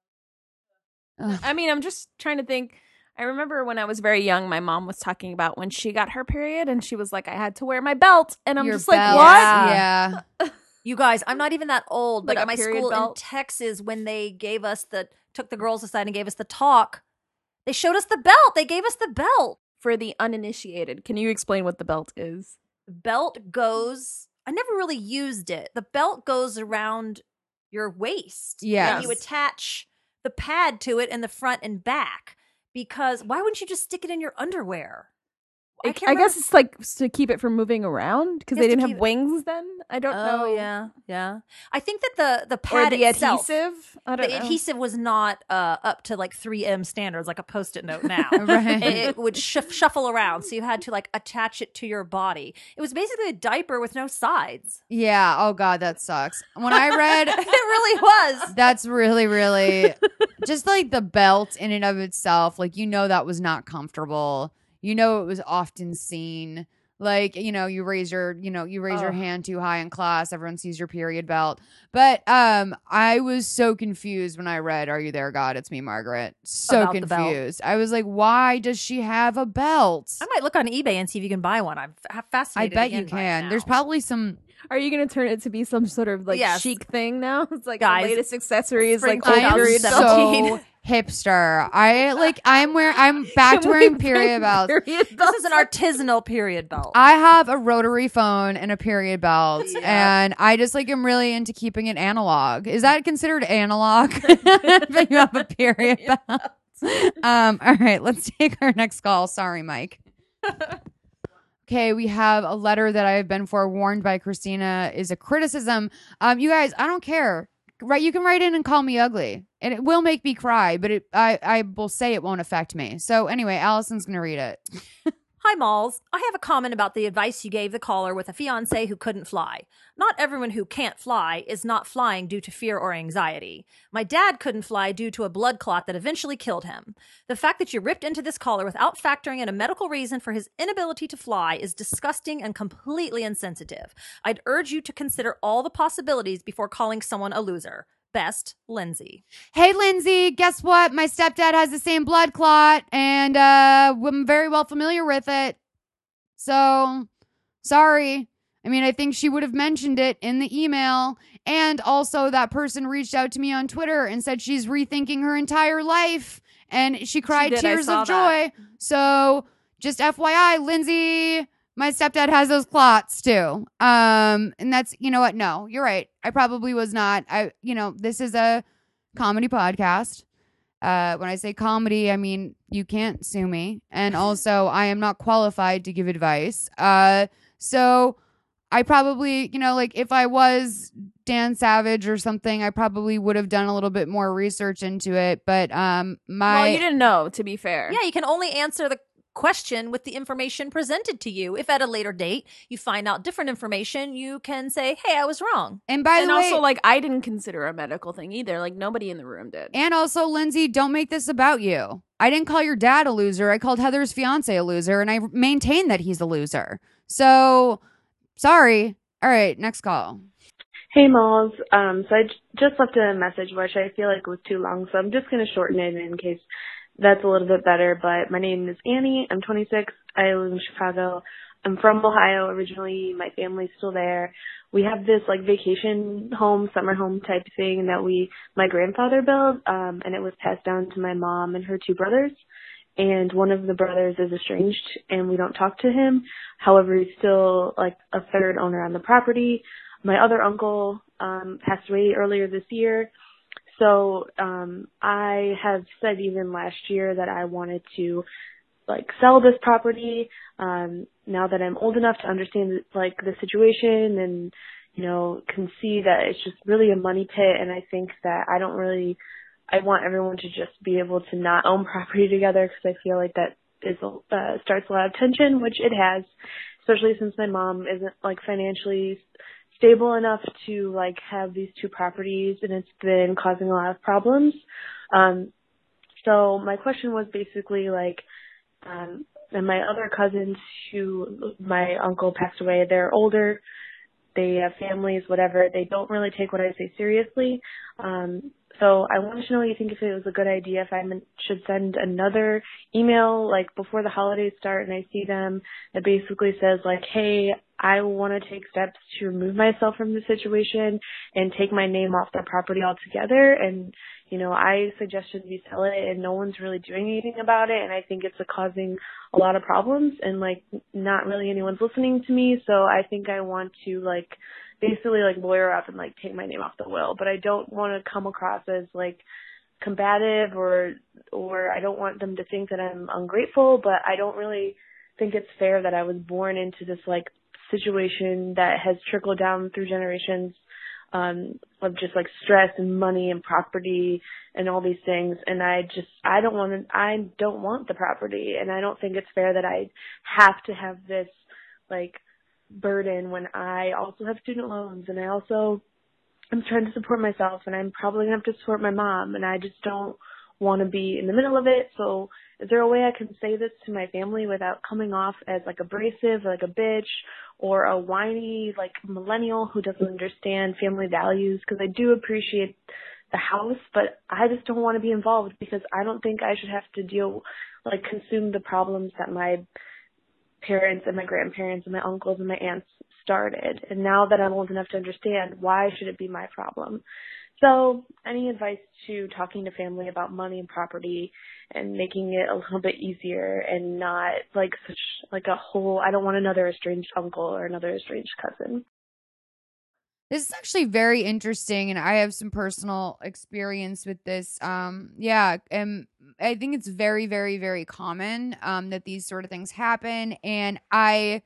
[SPEAKER 1] Ugh.
[SPEAKER 2] I mean, I'm just trying to think. I remember when I was very young, my mom was talking about when she got her period, and she was like, "I had to wear my belt," and I'm
[SPEAKER 1] Your
[SPEAKER 2] just like,
[SPEAKER 1] belt.
[SPEAKER 2] "What?"
[SPEAKER 1] Yeah.
[SPEAKER 3] You guys, I'm not even that old, but
[SPEAKER 2] Like
[SPEAKER 3] at
[SPEAKER 2] a
[SPEAKER 3] my
[SPEAKER 2] period
[SPEAKER 3] school in
[SPEAKER 2] belt?
[SPEAKER 3] Texas, when they gave us the took the girls aside and gave us the talk, they showed us the belt. They gave us the belt.
[SPEAKER 2] For the uninitiated, can you explain what the belt is?
[SPEAKER 3] The belt goes. I never really used it. The belt goes around your waist.
[SPEAKER 1] Yes.
[SPEAKER 3] And you attach the pad to it in the front and back. Because why wouldn't you just stick it in your underwear?
[SPEAKER 2] I,
[SPEAKER 3] can't
[SPEAKER 2] I
[SPEAKER 3] remember-
[SPEAKER 2] guess it's like to keep it from moving around because
[SPEAKER 3] Yes,
[SPEAKER 2] they
[SPEAKER 3] to
[SPEAKER 2] didn't
[SPEAKER 3] keep
[SPEAKER 2] have
[SPEAKER 3] it-
[SPEAKER 2] wings then. I don't
[SPEAKER 3] Oh
[SPEAKER 2] know.
[SPEAKER 3] yeah, yeah. I think that the the
[SPEAKER 2] Or
[SPEAKER 3] pad
[SPEAKER 2] the
[SPEAKER 3] itself,
[SPEAKER 2] adhesive. I don't
[SPEAKER 3] the
[SPEAKER 2] know.
[SPEAKER 3] adhesive was not uh, up to like three M standards, like a post-it note now.
[SPEAKER 1] Right.
[SPEAKER 3] it, it would shuff shuffle around, so you had to like attach it to your body. It was basically a diaper with no sides.
[SPEAKER 1] Yeah. Oh God, that sucks. When I read,
[SPEAKER 3] It really was.
[SPEAKER 1] that's really, really just like the belt in and of itself. Like, you know, that was not comfortable. You know, it was often seen. Like, you know, you raise your, you know, you raise your
[SPEAKER 2] Ugh.
[SPEAKER 1] hand too high in class. Everyone sees your period belt. But um, I was so confused when I read "Are You There, God? It's Me, Margaret." So
[SPEAKER 3] About the belt.
[SPEAKER 1] confused. I was like, why does she have a belt?
[SPEAKER 3] I might look on eBay and see if you can buy one. I'm f-
[SPEAKER 1] I
[SPEAKER 3] fascinated.
[SPEAKER 1] bet you
[SPEAKER 3] again by it
[SPEAKER 1] can.
[SPEAKER 3] now.
[SPEAKER 1] There's probably some.
[SPEAKER 2] Are you going to turn it to be some sort of like
[SPEAKER 3] Yes.
[SPEAKER 2] chic thing now? It's like
[SPEAKER 3] Guys,
[SPEAKER 2] the latest accessories,
[SPEAKER 3] spring
[SPEAKER 2] like
[SPEAKER 1] I am
[SPEAKER 2] period
[SPEAKER 1] so
[SPEAKER 2] belt.
[SPEAKER 1] hipster. I like. I'm wearing. I'm back to
[SPEAKER 2] Can we
[SPEAKER 1] wearing
[SPEAKER 2] bring
[SPEAKER 1] period belts.
[SPEAKER 2] period
[SPEAKER 3] This
[SPEAKER 2] belts
[SPEAKER 3] is an
[SPEAKER 2] back?
[SPEAKER 3] artisanal period belt.
[SPEAKER 1] I have a rotary phone and a period belt,
[SPEAKER 3] Yeah.
[SPEAKER 1] and I just like am really into keeping it analog. Is that considered analog? If you have a period belt. Um. All right, let's take our next call. Sorry, Mike. Okay, we have a letter that I have been forewarned by Christina is a criticism. Um, you guys, I don't care. Right, you can write in and call me ugly, and it will make me cry, but it, I, I will say it won't affect me. So anyway, Allison's gonna read it.
[SPEAKER 3] Hi, Malls. I have a comment about the advice you gave the caller with a fiance who couldn't fly. Not everyone who can't fly is not flying due to fear or anxiety. My dad couldn't fly due to a blood clot that eventually killed him. The fact that you ripped into this caller without factoring in a medical reason for his inability to fly is disgusting and completely insensitive. I'd urge you to consider all the possibilities before calling someone a loser. Best, Lindsay.
[SPEAKER 1] Hey, Lindsay, guess what? My stepdad has the same blood clot, and uh, I'm very well familiar with it. So, sorry. I mean, I think she would have mentioned it in the email. And also, that person reached out to me on Twitter and said she's rethinking her entire life. And she cried
[SPEAKER 2] did, I
[SPEAKER 1] tears
[SPEAKER 2] saw
[SPEAKER 1] of
[SPEAKER 2] that.
[SPEAKER 1] joy. So, just F Y I, Lindsay, my stepdad has those clots too. Um, and that's, you know what? No, you're right. I probably was not. I, you know, this is a comedy podcast. Uh, when I say comedy, I mean, you can't sue me. And also, I am not qualified to give advice. Uh, so I probably, you know, like if I was Dan Savage or something, I probably would have done a little bit more research into it. But um, my
[SPEAKER 2] Well, you didn't know, to be fair.
[SPEAKER 3] Yeah, you can only answer the question with the information presented to you. If at a later date you find out different information, you can say, hey, I was wrong.
[SPEAKER 1] and by
[SPEAKER 2] And
[SPEAKER 1] the way,
[SPEAKER 2] also, like, I didn't consider a medical thing either. Like, nobody in the room did.
[SPEAKER 1] and also, Lindsay, don't make this about you. I didn't call your dad a loser. I called Heather's fiance a loser, and I maintain that he's a loser. So, sorry. All right, next call.
[SPEAKER 7] Hey, Malls. Um, so I j- just left a message which I feel like was too long, so I'm just going to shorten it in case that's a little bit better. But my name is Annie. I'm twenty-six. I live in Chicago. I'm from Ohio originally. My family's still there. We have this like vacation home, summer home type thing that we, my grandfather built, um, and it was passed down to my mom and her two brothers. And one of the brothers is estranged, and we don't talk to him. However, he's still like a third owner on the property. My other uncle um, passed away earlier this year. So um, I have said even last year that I wanted to like sell this property um, now that I'm old enough to understand like the situation and, you know, can see that it's just really a money pit. And I think that I don't really, I want everyone to just be able to not own property together because I feel like that is uh, starts a lot of tension, which it has, especially since my mom isn't like financially stable enough to like have these two properties, and it's been causing a lot of problems. Um, so my question was basically like, um, and my other cousins who my uncle passed away, they're older, they have families, whatever. They don't really take what I say seriously. Um, so I wanted to know what you think if it was a good idea if I should send another email like before the holidays start and I see them that basically says like, hey, I want to take steps to remove myself from the situation and take my name off the property altogether. And, you know, I suggested we sell it and no one's really doing anything about it. And I think it's causing a lot of problems and like not really anyone's listening to me. So I think I want to like basically like lawyer up and like take my name off the will, but I don't want to come across as like combative or, or I don't want them to think that I'm ungrateful, but I don't really think it's fair that I was born into this like situation that has trickled down through generations um, of just like stress and money and property and all these things. And I just, I don't want to, I don't want the property. And I don't think it's fair that I have to have this like burden when I also have student loans and I also am trying to support myself and I'm probably going to have to support my mom and I just don't want to be in the middle of it. So is there a way I can say this to my family without coming off as like abrasive, like a bitch or a whiny like millennial who doesn't understand family values? Because I do appreciate the house, but I just don't want to be involved because I don't think I should have to deal, like consume the problems that my parents and my grandparents and my uncles and my aunts started. And now that I'm old enough to understand, why should it be my problem? So any advice to talking to family about money and property and making it a little bit easier and not like such like a whole, I don't want another estranged uncle or another estranged cousin.
[SPEAKER 1] This is actually very interesting, and I have some personal experience with this. Um, yeah, and I think it's very, very, very common um, that these sort of things happen. And I,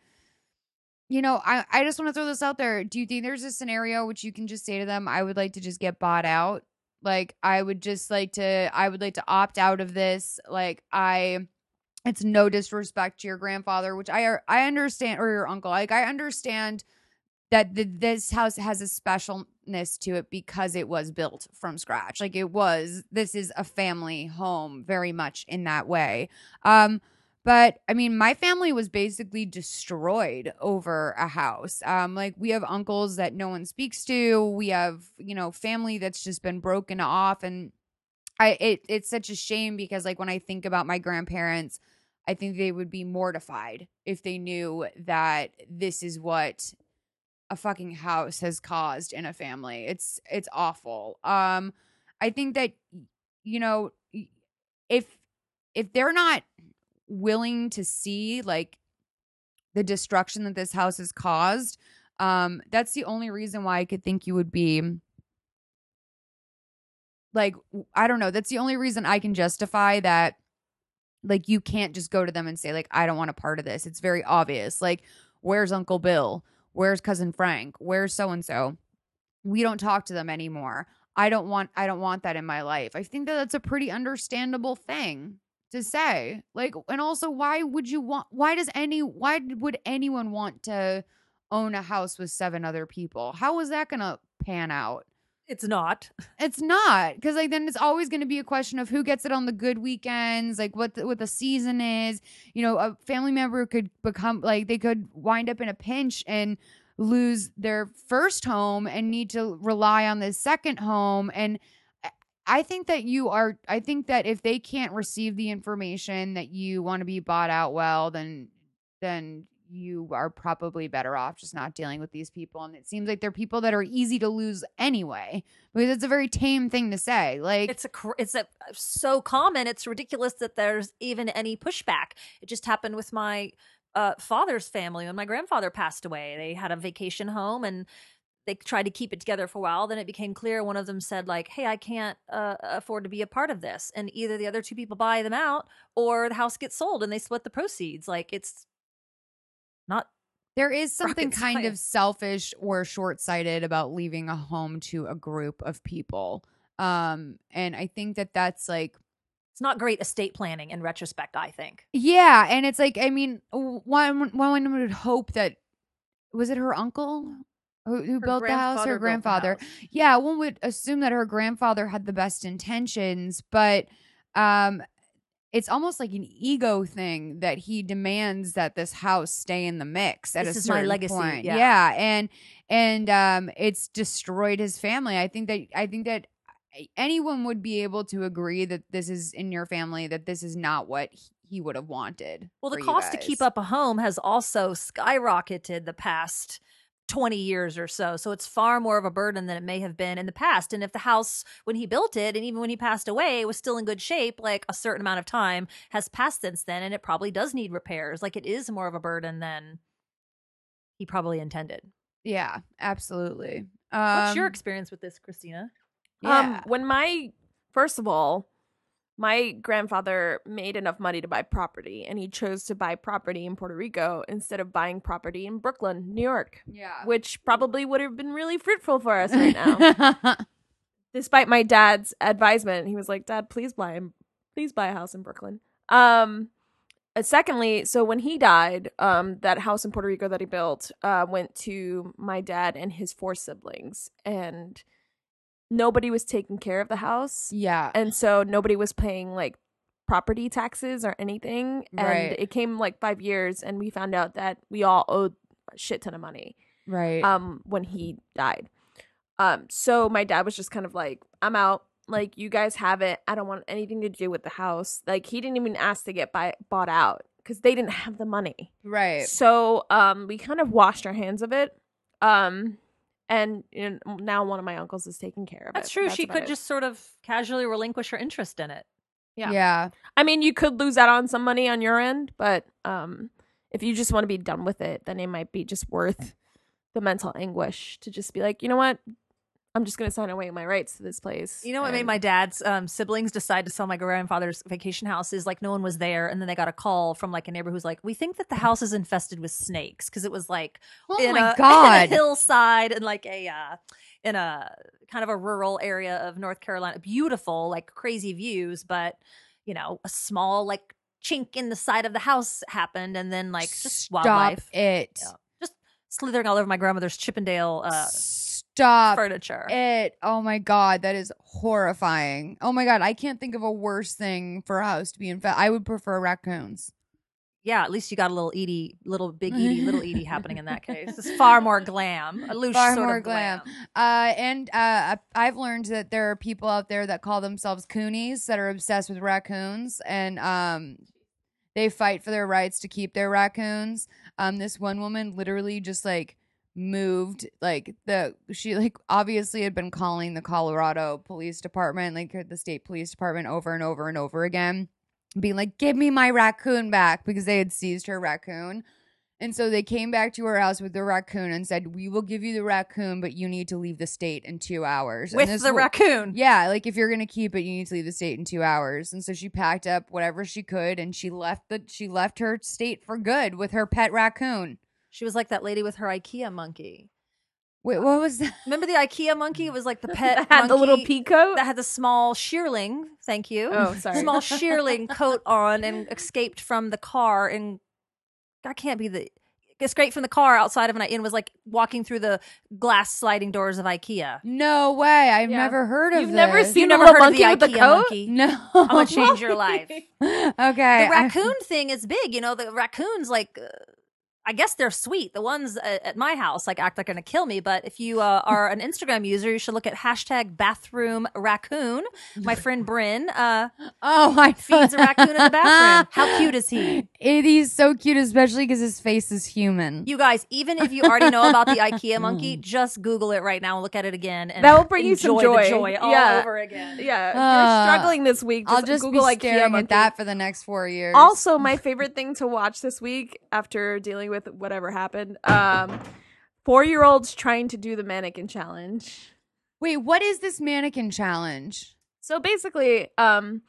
[SPEAKER 1] you know, I, I just want to throw this out there. Do you think there's a scenario which you can just say to them, I would like to just get bought out? Like, I would just like to, I would like to opt out of this. Like, I, it's no disrespect to your grandfather, which I, I understand, or your uncle. Like, I understand that the, this house has a specialness to it because it was built from scratch. Like it was, this is a family home very much in that way. Um, but I mean, my family was basically destroyed over a house. Um, like we have uncles that no one speaks to. We have, you know, family that's just been broken off. And I, it, it's such a shame because like when I think about my grandparents, I think they would be mortified if they knew that this is what a fucking house has caused in a family. It's it's awful. Um, I think that, you know, if if they're not willing to see like the destruction that this house has caused, um, that's the only reason why I could think you would be like, I don't know. That's the only reason I can justify that. Like you can't just go to them and say like, I don't want a part of this. It's very obvious. Like, where's Uncle Bill? Where's cousin Frank? Where's so and so? We don't talk to them anymore. I don't want I don't want that in my life. I think that that's a pretty understandable thing to say. Like, and also, why would you want why does any why would anyone want to own a house with seven other people? How is that gonna pan out?
[SPEAKER 3] It's not.
[SPEAKER 1] It's not, because like then it's always going to be a question of who gets it on the good weekends, like what the, what the season is. You know, a family member could become like they could wind up in a pinch and lose their first home and need to rely on the second home. And I think that you are. I think that if they can't receive the information that you want to be bought out well, then then. you are probably better off just not dealing with these people. And it seems like they're people that are easy to lose anyway, because it's a very tame thing to say. Like
[SPEAKER 3] It's a cr- it's a so common. It's ridiculous that there's even any pushback. It just happened with my uh, father's family when my grandfather passed away. They had a vacation home and they tried to keep it together for a while. Then it became clear. One of them said like, hey, I can't uh, afford to be a part of this. And either the other two people buy them out or the house gets sold and they split the proceeds. Like it's not.
[SPEAKER 1] There is something
[SPEAKER 3] rocket
[SPEAKER 1] kind of
[SPEAKER 3] science.
[SPEAKER 1] selfish or short-sighted about leaving a home to a group of people. Um, and I think that that's like,
[SPEAKER 3] It's not great estate planning in retrospect, I think.
[SPEAKER 1] yeah. And it's like, I mean, one, one would hope that, was it her uncle who, who built the house? Her grandfather. Yeah. One would assume that her grandfather had the best intentions, but, um, it's almost like an ego thing that he demands that this house stay in the mix at
[SPEAKER 3] This
[SPEAKER 1] a
[SPEAKER 3] is my
[SPEAKER 1] certain
[SPEAKER 3] legacy,
[SPEAKER 1] point.
[SPEAKER 3] yeah.
[SPEAKER 1] yeah, and and um, it's destroyed his family. I think that I think that anyone would be able to agree that this is in your family, that this is not what he- he would have wanted.
[SPEAKER 3] Well, the
[SPEAKER 1] for you
[SPEAKER 3] cost to
[SPEAKER 1] guys.
[SPEAKER 3] keep up a home has also skyrocketed the past twenty years or so. So it's far more of a burden than it may have been in the past. And if the house, when he built it, and even when he passed away, was still in good shape, like a certain amount of time has passed since then, and it probably does need repairs. Like it is more of a burden than he probably intended.
[SPEAKER 1] Yeah, absolutely.
[SPEAKER 3] What's your
[SPEAKER 1] Um,
[SPEAKER 3] experience with this, Christina?
[SPEAKER 1] Yeah.
[SPEAKER 2] Um, when my first of all, my grandfather made enough money to buy property, and he chose to buy property in Puerto Rico instead of buying property in Brooklyn, New York,
[SPEAKER 1] yeah.
[SPEAKER 2] which probably would have been really fruitful for us right now. Despite my dad's advisement, he was like, "Dad, please buy him, please buy a house in Brooklyn." Um, and secondly, so when he died, um, that house in Puerto Rico that he built, uh, went to my dad and his four siblings, and nobody was taking care of the house.
[SPEAKER 1] yeah.
[SPEAKER 2] And so nobody was paying like property taxes or anything. And
[SPEAKER 1] Right.
[SPEAKER 2] it came like five years and we found out that we all owed a shit ton of money
[SPEAKER 1] Right.
[SPEAKER 2] um when he died. Um so my dad was just kind of like, I'm out. Like, you guys have it. I don't want anything to do with the house. Like, he didn't even ask to get buy- bought out because they didn't have the money.
[SPEAKER 1] right.
[SPEAKER 2] So um we kind of washed our hands of it. Um And you know, now one of my uncles is taking care of it.
[SPEAKER 3] That's true. she
[SPEAKER 2] about
[SPEAKER 3] could
[SPEAKER 2] it.
[SPEAKER 3] just sort of casually relinquish her interest in it.
[SPEAKER 2] Yeah.
[SPEAKER 1] Yeah.
[SPEAKER 2] I mean, you could lose out on some money on your end, but um, if you just want to be done with it, then it might be just worth the mental anguish to just be like, you know what? I'm just going to sign away my rights to this place.
[SPEAKER 3] You know what made
[SPEAKER 2] And-
[SPEAKER 3] my dad's um, siblings decide to sell my grandfather's vacation house is like no one was there, and then they got a call from like a neighbor who's like, "We think that the house is infested with snakes," because it was like
[SPEAKER 1] Oh
[SPEAKER 3] in
[SPEAKER 1] my
[SPEAKER 3] a,
[SPEAKER 1] God.
[SPEAKER 3] in a hillside and like a uh, in a kind of a rural area of North Carolina, beautiful, like crazy views, but you know, a small like chink in the side of the house happened, and then like just
[SPEAKER 1] Stop
[SPEAKER 3] wildlife
[SPEAKER 1] it.
[SPEAKER 3] Yeah. just slithering all over my grandmother's Chippendale uh,
[SPEAKER 1] Stop
[SPEAKER 3] furniture.
[SPEAKER 1] it. Oh my God. That is horrifying. Oh my God. I can't think of a worse thing for a house to be infested. I would prefer raccoons.
[SPEAKER 3] Yeah, at least you got a little Edie, little big Edie, little Edie happening in that case. It's far more glam, a loose
[SPEAKER 1] Far
[SPEAKER 3] sort
[SPEAKER 1] more
[SPEAKER 3] of glam.
[SPEAKER 1] glam. Uh, and uh, I've learned that there are people out there that call themselves coonies that are obsessed with raccoons, and um, they fight for their rights to keep their raccoons. Um, this one woman literally just like moved, like the she like obviously had been calling the Colorado Police Department, like the state police department, over and over and over again, being like, "Give me my raccoon back," because they had seized her raccoon. And so they came back to her house with the raccoon and said, "We will give you the raccoon, but you need to leave the state in two hours." And
[SPEAKER 3] With
[SPEAKER 1] this
[SPEAKER 3] the
[SPEAKER 1] wo-
[SPEAKER 3] raccoon.
[SPEAKER 1] Yeah, like if you're gonna keep it, you need to leave the state in two hours. And so she packed up whatever she could, and she left the she left her state for good with her pet raccoon.
[SPEAKER 3] She was like that lady with her IKEA monkey.
[SPEAKER 1] Wait, what was that?
[SPEAKER 3] Remember the IKEA monkey? It was like the pet
[SPEAKER 2] That had the little
[SPEAKER 3] monkey
[SPEAKER 2] pea coat.
[SPEAKER 3] that had the small shearling. Thank you.
[SPEAKER 2] Oh, sorry.
[SPEAKER 3] Small shearling coat on and escaped from the car. And that can't be the escaped from the car outside of an and was like walking through the glass sliding doors of IKEA.
[SPEAKER 1] No way. I've
[SPEAKER 2] Yeah.
[SPEAKER 1] never heard of
[SPEAKER 2] You've
[SPEAKER 1] this.
[SPEAKER 2] never seen
[SPEAKER 3] You
[SPEAKER 2] a
[SPEAKER 3] never
[SPEAKER 2] little
[SPEAKER 3] heard of the
[SPEAKER 2] monkey with
[SPEAKER 3] IKEA
[SPEAKER 2] the coat?
[SPEAKER 3] monkey?
[SPEAKER 1] No.
[SPEAKER 3] I'm gonna change your life.
[SPEAKER 1] Okay.
[SPEAKER 3] The raccoon thing is big. You know, the raccoons, like, uh, I guess they're sweet. The ones at, at my house, like, act like they're going to kill me. But if you uh, are an Instagram user, you should look at hashtag bathroom raccoon. My friend Bryn uh,
[SPEAKER 1] Oh, I
[SPEAKER 3] feeds a raccoon in the bathroom. How cute is he?
[SPEAKER 1] It, he's so cute, especially because his face is human.
[SPEAKER 3] You guys, even if you already know about the IKEA monkey, just Google it right now and look at it again. And
[SPEAKER 2] That will bring you some
[SPEAKER 3] enjoy
[SPEAKER 2] joy.
[SPEAKER 3] the joy all
[SPEAKER 2] Yeah.
[SPEAKER 3] over again.
[SPEAKER 2] Yeah, if
[SPEAKER 1] Uh,
[SPEAKER 2] you're struggling this week. Just
[SPEAKER 1] I'll just
[SPEAKER 2] Google
[SPEAKER 1] be
[SPEAKER 2] IKEA
[SPEAKER 1] staring
[SPEAKER 2] monkey.
[SPEAKER 1] at that for the next four years.
[SPEAKER 2] Also, my favorite thing to watch this week after dealing with whatever happened, um, four-year-olds trying to do the mannequin challenge.
[SPEAKER 1] wait, what is this mannequin challenge?
[SPEAKER 2] So basically, um,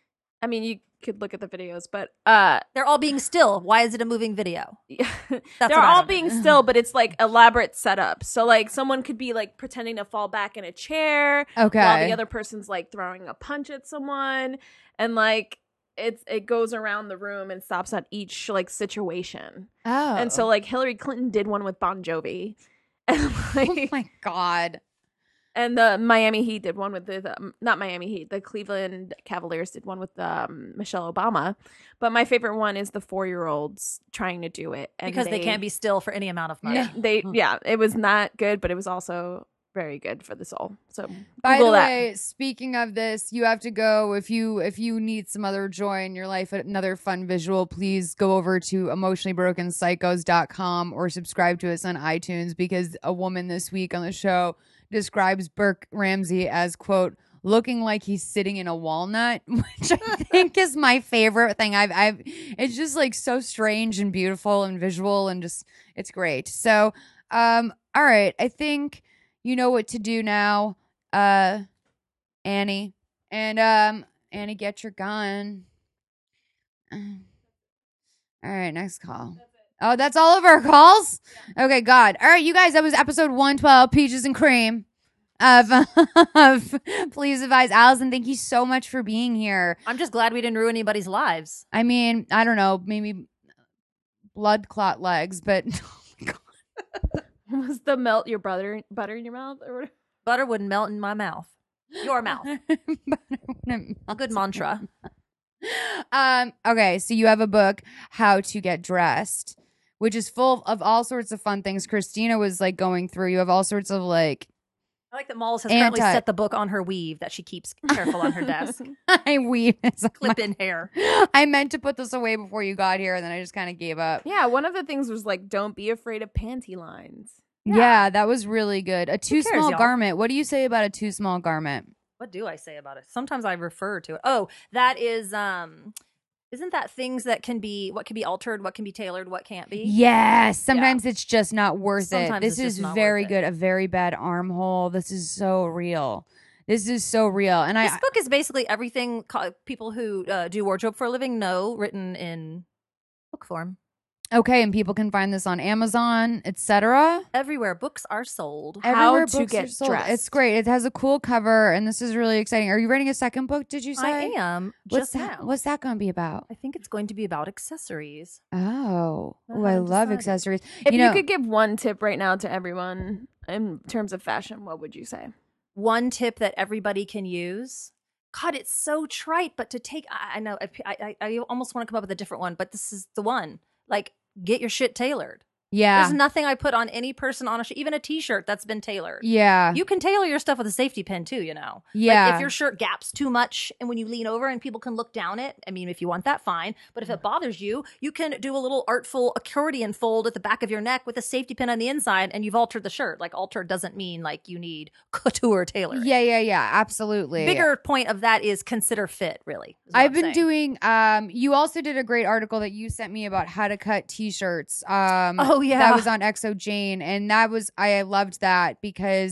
[SPEAKER 2] I mean, you could look at the videos, but uh,
[SPEAKER 3] They're all being still. Why is it a moving video? That's
[SPEAKER 2] they're
[SPEAKER 3] what I
[SPEAKER 2] all
[SPEAKER 3] don't
[SPEAKER 2] being still, but it's like elaborate setup. So like someone could be like pretending to fall back in a chair,
[SPEAKER 1] Okay.
[SPEAKER 2] while the other person's like throwing a punch at someone, and like it's it goes around the room and stops at each like situation.
[SPEAKER 1] Oh.
[SPEAKER 2] And so like Hillary Clinton did one with Bon Jovi, and
[SPEAKER 1] oh
[SPEAKER 2] like
[SPEAKER 1] my God.
[SPEAKER 2] and the Miami Heat did one with the, the not Miami Heat, the Cleveland Cavaliers did one with um, Michelle Obama. But my favorite one is the four year olds trying to do it, and
[SPEAKER 3] Because they, can't be still for any amount of money.
[SPEAKER 1] No.
[SPEAKER 2] They yeah, it was not good, but it was also very good for the soul. So
[SPEAKER 1] By
[SPEAKER 2] Google
[SPEAKER 1] the
[SPEAKER 2] that.
[SPEAKER 1] way, speaking of this, you have to go if you if you need some other joy in your life, another fun visual, please go over to emotionally broken psychos dot com or subscribe to us on iTunes, because a woman this week on the show describes Burke Ramsey as, quote, looking like he's sitting in a walnut, which I think is my favorite thing. I've I've it's just like so strange and beautiful and visual and just it's great. So um all right, I think you know what to do now, uh, Annie. And um, Annie, get your gun. Uh, all right, next call. Oh, that's all of our calls? Okay, God. All right, you guys, that was episode one twelve, Peaches and Cream. Of, of Please Advise. Allison, thank you so much for being here.
[SPEAKER 3] I'm just glad we didn't ruin anybody's lives.
[SPEAKER 1] I mean, I don't know, maybe blood clot legs, but
[SPEAKER 2] Was the melt your butter butter in your mouth or whatever?
[SPEAKER 3] Butter wouldn't melt in my mouth. Your mouth.
[SPEAKER 1] A
[SPEAKER 3] Good mantra.
[SPEAKER 1] Um, okay, so you have a book, How to Get Dressed, which is full of all sorts of fun things. Christina was like going through. You have all sorts of like
[SPEAKER 3] I like that Malls has currently
[SPEAKER 1] Anti-
[SPEAKER 3] set the book on her weave that she keeps careful on her desk.
[SPEAKER 1] I weave it.
[SPEAKER 3] Clip in hair.
[SPEAKER 1] I meant to put this away before you got here, and then I just kind of gave up.
[SPEAKER 2] Yeah, one of the things was like, don't be afraid of panty lines.
[SPEAKER 1] Yeah. that was really good. A too
[SPEAKER 3] cares,
[SPEAKER 1] small
[SPEAKER 3] y'all?
[SPEAKER 1] garment. What do you say about a too small garment?
[SPEAKER 3] What do I say about it? Sometimes I refer to it. Oh, that is um isn't that things that can be what can be altered, what can be tailored, what can't be?
[SPEAKER 1] Yes. Sometimes it's just not worth
[SPEAKER 3] Sometimes
[SPEAKER 1] it. This
[SPEAKER 3] it's just
[SPEAKER 1] is
[SPEAKER 3] not
[SPEAKER 1] very
[SPEAKER 3] worth it.
[SPEAKER 1] good. A very bad armhole. This is so real. This is so real. And
[SPEAKER 3] This
[SPEAKER 1] I
[SPEAKER 3] book is basically everything co- people who uh, do wardrobe for a living know, written in book form.
[SPEAKER 1] okay, and people can find this on Amazon, et cetera.
[SPEAKER 3] Everywhere books are sold.
[SPEAKER 2] How
[SPEAKER 1] Everywhere
[SPEAKER 2] to
[SPEAKER 1] books
[SPEAKER 2] Get
[SPEAKER 1] are sold.
[SPEAKER 2] Dressed.
[SPEAKER 1] It's great. It has a cool cover, and this is really exciting. Are you writing a second book? Did you say?
[SPEAKER 3] I am
[SPEAKER 1] What's
[SPEAKER 3] just
[SPEAKER 1] that?
[SPEAKER 3] now.
[SPEAKER 1] What's that going to be about?
[SPEAKER 3] I think it's going to be about accessories.
[SPEAKER 1] Oh,
[SPEAKER 3] I
[SPEAKER 1] oh, I
[SPEAKER 3] haven't
[SPEAKER 1] love
[SPEAKER 3] decided.
[SPEAKER 1] accessories.
[SPEAKER 2] If
[SPEAKER 1] you
[SPEAKER 2] you,
[SPEAKER 1] know,
[SPEAKER 2] could give one tip right now to everyone in terms of fashion, what would you say?
[SPEAKER 3] One tip that everybody can use. God, it's so trite, but to take, I, I know, I, I, I almost want to come up with a different one, but this is the one. Like, get your shit tailored.
[SPEAKER 1] yeah,
[SPEAKER 3] There's nothing I put on any person on a shirt, even a t-shirt that's been tailored.
[SPEAKER 1] yeah,
[SPEAKER 3] You can tailor your stuff with a safety pin too, you know.
[SPEAKER 1] yeah.
[SPEAKER 3] Like if your shirt gaps too much and when you lean over and people can look down it, I mean, if you want that, fine. But if it bothers you, you can do a little artful accordion fold at the back of your neck with a safety pin on the inside and you've altered the shirt. Like altered doesn't mean like you need couture tailoring.
[SPEAKER 1] yeah, yeah, yeah, absolutely.
[SPEAKER 3] Bigger point of that is consider fit, really. is what
[SPEAKER 1] I've
[SPEAKER 3] I'm
[SPEAKER 1] been
[SPEAKER 3] saying.
[SPEAKER 1] doing. Um, you also did a great article that you sent me about how to cut T-shirts. Um,
[SPEAKER 3] Oh, yeah.
[SPEAKER 1] that was on Exo Jane, and that was I loved that because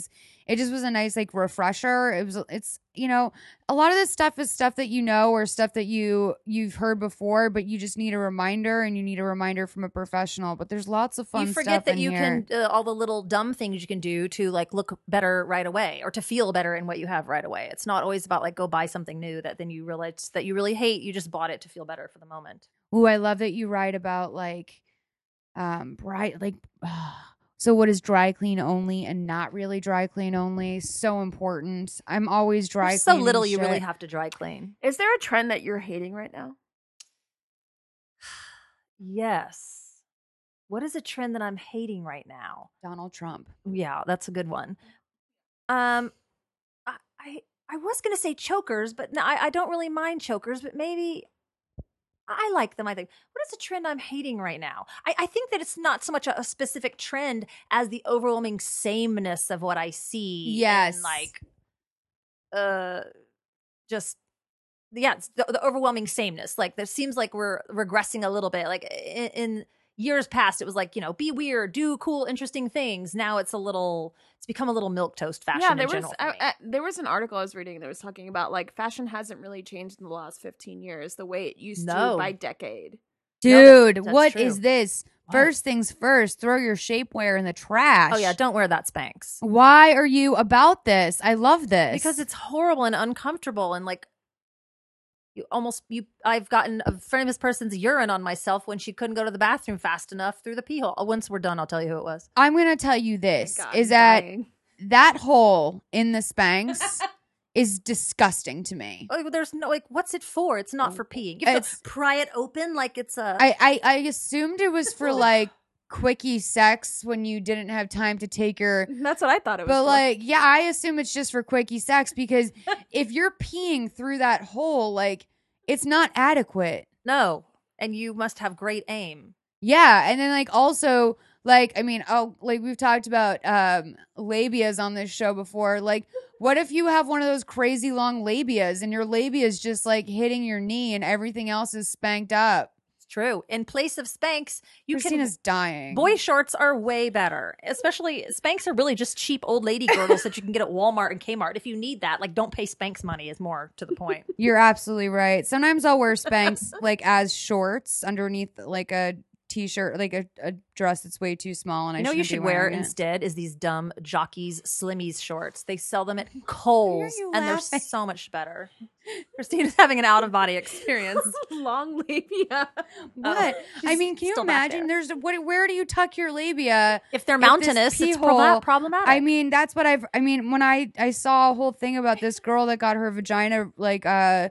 [SPEAKER 1] it just was a nice like refresher. It was it's you know, a lot of this stuff is stuff that you know or stuff that you you've heard before, but you just need a reminder, and you need a reminder from a professional. But there's lots of fun
[SPEAKER 3] You
[SPEAKER 1] stuff
[SPEAKER 3] forget that
[SPEAKER 1] in
[SPEAKER 3] you
[SPEAKER 1] here.
[SPEAKER 3] can uh, all the little dumb things you can do to like look better right away or to feel better in what you have right away. It's not always about like go buy something new that then you realize that you really hate. You just bought it to feel better for the moment.
[SPEAKER 1] Ooh, I love that you write about like um bright like so what is dry clean only and not really dry clean only? So important. I'm always dry
[SPEAKER 3] There's so
[SPEAKER 1] cleaning
[SPEAKER 3] little you
[SPEAKER 1] shit.
[SPEAKER 3] really have to dry clean.
[SPEAKER 2] Is there a trend that you're hating right now?
[SPEAKER 3] Yes. What is a trend that I'm hating right now?
[SPEAKER 1] Donald Trump.
[SPEAKER 3] Yeah, that's a good one. Um, I I, I was gonna say chokers, but no, I, I don't really mind chokers, but maybe I like them. I think. What is a trend I'm hating right now? I, I think that it's not so much a, a specific trend as the overwhelming sameness of what I see.
[SPEAKER 1] Yes.
[SPEAKER 3] in, like, uh, just yeah, it's the, the overwhelming sameness. Like, there seems like we're regressing a little bit. Like in, in years past, it was like, you know, be weird, do cool, interesting things. Now it's a little, it's become a little milquetoast fashion.
[SPEAKER 2] Yeah, there
[SPEAKER 3] in
[SPEAKER 2] was
[SPEAKER 3] general for
[SPEAKER 2] uh,
[SPEAKER 3] me.
[SPEAKER 2] uh, there was an article I was reading that was talking about like fashion hasn't really changed in the last fifteen years the way it used
[SPEAKER 3] No.
[SPEAKER 2] to by decade.
[SPEAKER 3] No, that-
[SPEAKER 1] Dude,
[SPEAKER 3] that's
[SPEAKER 1] what
[SPEAKER 3] true.
[SPEAKER 1] is this?
[SPEAKER 3] What?
[SPEAKER 1] First things first, throw your shapewear in the trash.
[SPEAKER 3] Oh yeah, don't wear that Spanx.
[SPEAKER 1] Why are you about this? I love this.
[SPEAKER 3] Because it's horrible and uncomfortable and like you almost you I've gotten a famous person's urine on myself when she couldn't go to the bathroom fast enough through the pee hole. Once we're done, I'll tell you who it was.
[SPEAKER 1] I'm going to tell you this
[SPEAKER 2] God,
[SPEAKER 1] is
[SPEAKER 2] I'm
[SPEAKER 1] that
[SPEAKER 2] dying.
[SPEAKER 1] that hole in the Spanx is disgusting to me.
[SPEAKER 3] Like, there's no like what's it for? It's not for peeing. You have
[SPEAKER 1] It's-
[SPEAKER 3] to pry it open like it's a
[SPEAKER 1] I, I, I assumed it was for like quickie sex when you didn't have time to take your
[SPEAKER 2] That's what I thought it was.
[SPEAKER 1] But
[SPEAKER 2] for.
[SPEAKER 1] like, yeah, I assume it's just for quickie sex because if you're peeing through that hole, like it's not adequate.
[SPEAKER 3] no. And you must have great aim.
[SPEAKER 1] Yeah, and then like also like I mean, oh, like we've talked about um labias on this show before. Like, what if you have one of those crazy long labias and your labia is just like hitting your knee and everything else is spanked up?
[SPEAKER 3] It's true. In place of Spanx, you
[SPEAKER 1] Christina's
[SPEAKER 3] can
[SPEAKER 1] dying.
[SPEAKER 3] boy shorts are way better. Especially Spanx are really just cheap old lady girdles that you can get at Walmart and Kmart. If you need that, like don't pay Spanx money is more to the point.
[SPEAKER 1] You're absolutely right. Sometimes I'll wear Spanx like as shorts underneath like a t-shirt, like a, a dress that's way too small, and I
[SPEAKER 3] You know what you
[SPEAKER 1] shouldn't
[SPEAKER 3] should
[SPEAKER 1] be
[SPEAKER 3] wear
[SPEAKER 1] wearing it.
[SPEAKER 3] instead is these dumb Jockeys Slimmies shorts. They sell them at Kohl's,
[SPEAKER 1] you
[SPEAKER 3] and they're
[SPEAKER 1] laughing?
[SPEAKER 3] so much better. Christina's having an out of body experience.
[SPEAKER 2] long labia.
[SPEAKER 1] What? I
[SPEAKER 3] she's
[SPEAKER 1] mean, can you
[SPEAKER 3] still back
[SPEAKER 1] imagine?
[SPEAKER 3] there.
[SPEAKER 1] There's what? Where do you tuck your labia?
[SPEAKER 3] If they're
[SPEAKER 1] If this
[SPEAKER 3] mountainous,
[SPEAKER 1] pee
[SPEAKER 3] it's prob-
[SPEAKER 1] hole-
[SPEAKER 3] problematic.
[SPEAKER 1] I mean, that's what I've. I mean, when I I saw a whole thing about this girl that got her vagina like uh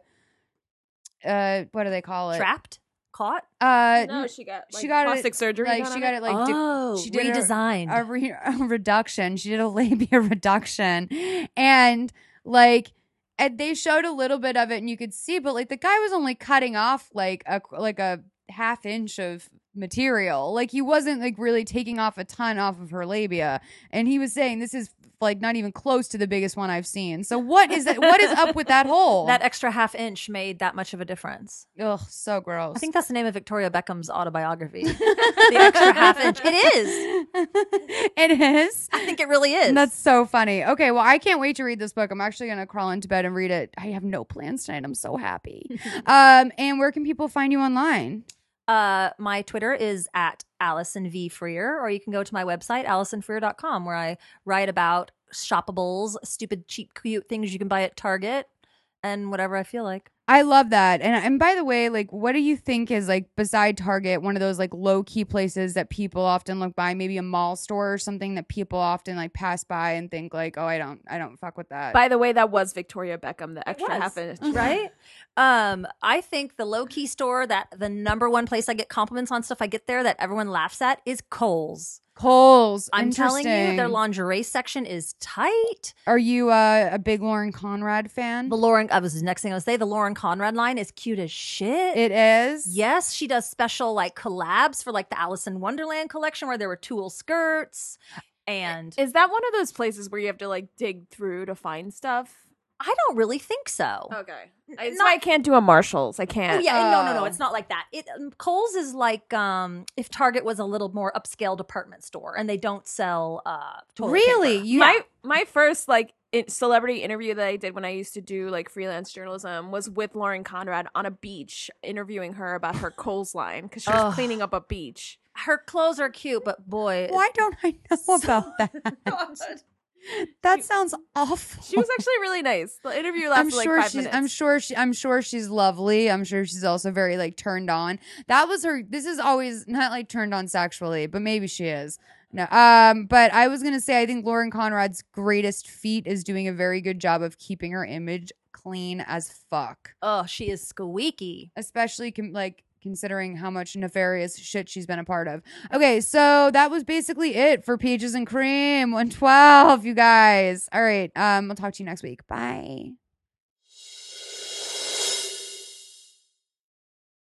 [SPEAKER 1] uh what do they call it?
[SPEAKER 3] trapped, caught.
[SPEAKER 1] Uh,
[SPEAKER 2] No, she got like,
[SPEAKER 1] she got
[SPEAKER 2] plastic
[SPEAKER 1] it,
[SPEAKER 2] surgery.
[SPEAKER 1] like
[SPEAKER 2] done
[SPEAKER 1] she
[SPEAKER 2] on
[SPEAKER 1] got it like de-
[SPEAKER 3] oh,
[SPEAKER 1] she did a-
[SPEAKER 3] redesigned.
[SPEAKER 1] a, re- a reduction. She did a labia reduction, and like, and they showed a little bit of it, and you could see, but like the guy was only cutting off like a like a half inch of material. Like he wasn't like really taking off a ton off of her labia, and he was saying this is like not even close to the biggest one I've seen. So what is it? What is up with that hole?
[SPEAKER 3] That extra half inch made that much of a difference.
[SPEAKER 1] Ugh, so gross.
[SPEAKER 3] I think that's the name of Victoria Beckham's autobiography. The extra half inch. It is.
[SPEAKER 1] It is.
[SPEAKER 3] I think it really is.
[SPEAKER 1] That's so funny. Okay, well, I can't wait to read this book. I'm actually going to crawl into bed and read it. I have no plans tonight. I'm so happy. um, and where can people find you online?
[SPEAKER 3] Uh, my Twitter is at Allison V. Freer, or you can go to my website, allison freer dot com, where I write about shoppables, stupid, cheap, cute things you can buy at Target, and whatever I feel like.
[SPEAKER 1] I love that. And and by the way, like, what do you think is like beside Target, one of those like low key places that people often look by, maybe a mall store or something that people often like pass by and think like, oh, I don't, I don't fuck with that.
[SPEAKER 2] By the way, that was Victoria Beckham, the extra
[SPEAKER 3] was.
[SPEAKER 2] half inch.
[SPEAKER 3] Right? Um, I think the low key store that the number one place I get compliments on stuff I get there that everyone laughs at is Kohl's.
[SPEAKER 1] Kohl's.
[SPEAKER 3] I'm telling you,
[SPEAKER 1] Interesting.
[SPEAKER 3] their lingerie section is tight.
[SPEAKER 1] Are you uh, a big Lauren Conrad fan?
[SPEAKER 3] The Lauren, I was the next thing I would say. The Lauren Conrad line is cute as shit.
[SPEAKER 1] It is.
[SPEAKER 3] Yes, she does special like collabs for like the Alice in Wonderland collection where there were tulle skirts. And
[SPEAKER 2] Is that one of those places where you have to like dig through to find stuff?
[SPEAKER 3] I don't really think so.
[SPEAKER 2] Okay. That's
[SPEAKER 3] not-
[SPEAKER 2] why I can't do a Marshalls. I
[SPEAKER 3] Oh
[SPEAKER 2] can't.
[SPEAKER 3] yeah, no, no, no.
[SPEAKER 1] Oh.
[SPEAKER 3] It's not like that. It um, Kohl's is like um if Target was a little more upscale department store, and they don't sell uh toilet
[SPEAKER 1] Really?
[SPEAKER 3] paper.
[SPEAKER 1] You
[SPEAKER 2] My my first like it, celebrity interview that I did when I used to do like freelance journalism was with Lauren Conrad on a beach, interviewing her about her Kohl's line because she was
[SPEAKER 3] Ugh.
[SPEAKER 2] cleaning up a beach.
[SPEAKER 3] Her clothes are cute, but boy,
[SPEAKER 1] Why don't I know about that? That sounds awful.
[SPEAKER 2] She was actually really nice. The interview
[SPEAKER 1] I'm
[SPEAKER 2] lasted
[SPEAKER 1] sure
[SPEAKER 2] like five
[SPEAKER 1] she's.
[SPEAKER 2] minutes.
[SPEAKER 1] I'm sure she. I'm sure she's lovely. I'm sure she's also very like turned on. That was her. This is always not like turned on sexually, but maybe she is. No. Um. But I was gonna say I think Lauren Conrad's greatest feat is doing a very good job of keeping her image clean as fuck,
[SPEAKER 3] oh, she is squeaky.
[SPEAKER 1] especially com- like considering how much nefarious shit she's been a part of. Okay, so that was basically it for Peaches and Cream one twelve, you guys. All right. Um. I'll talk to you next week. Bye.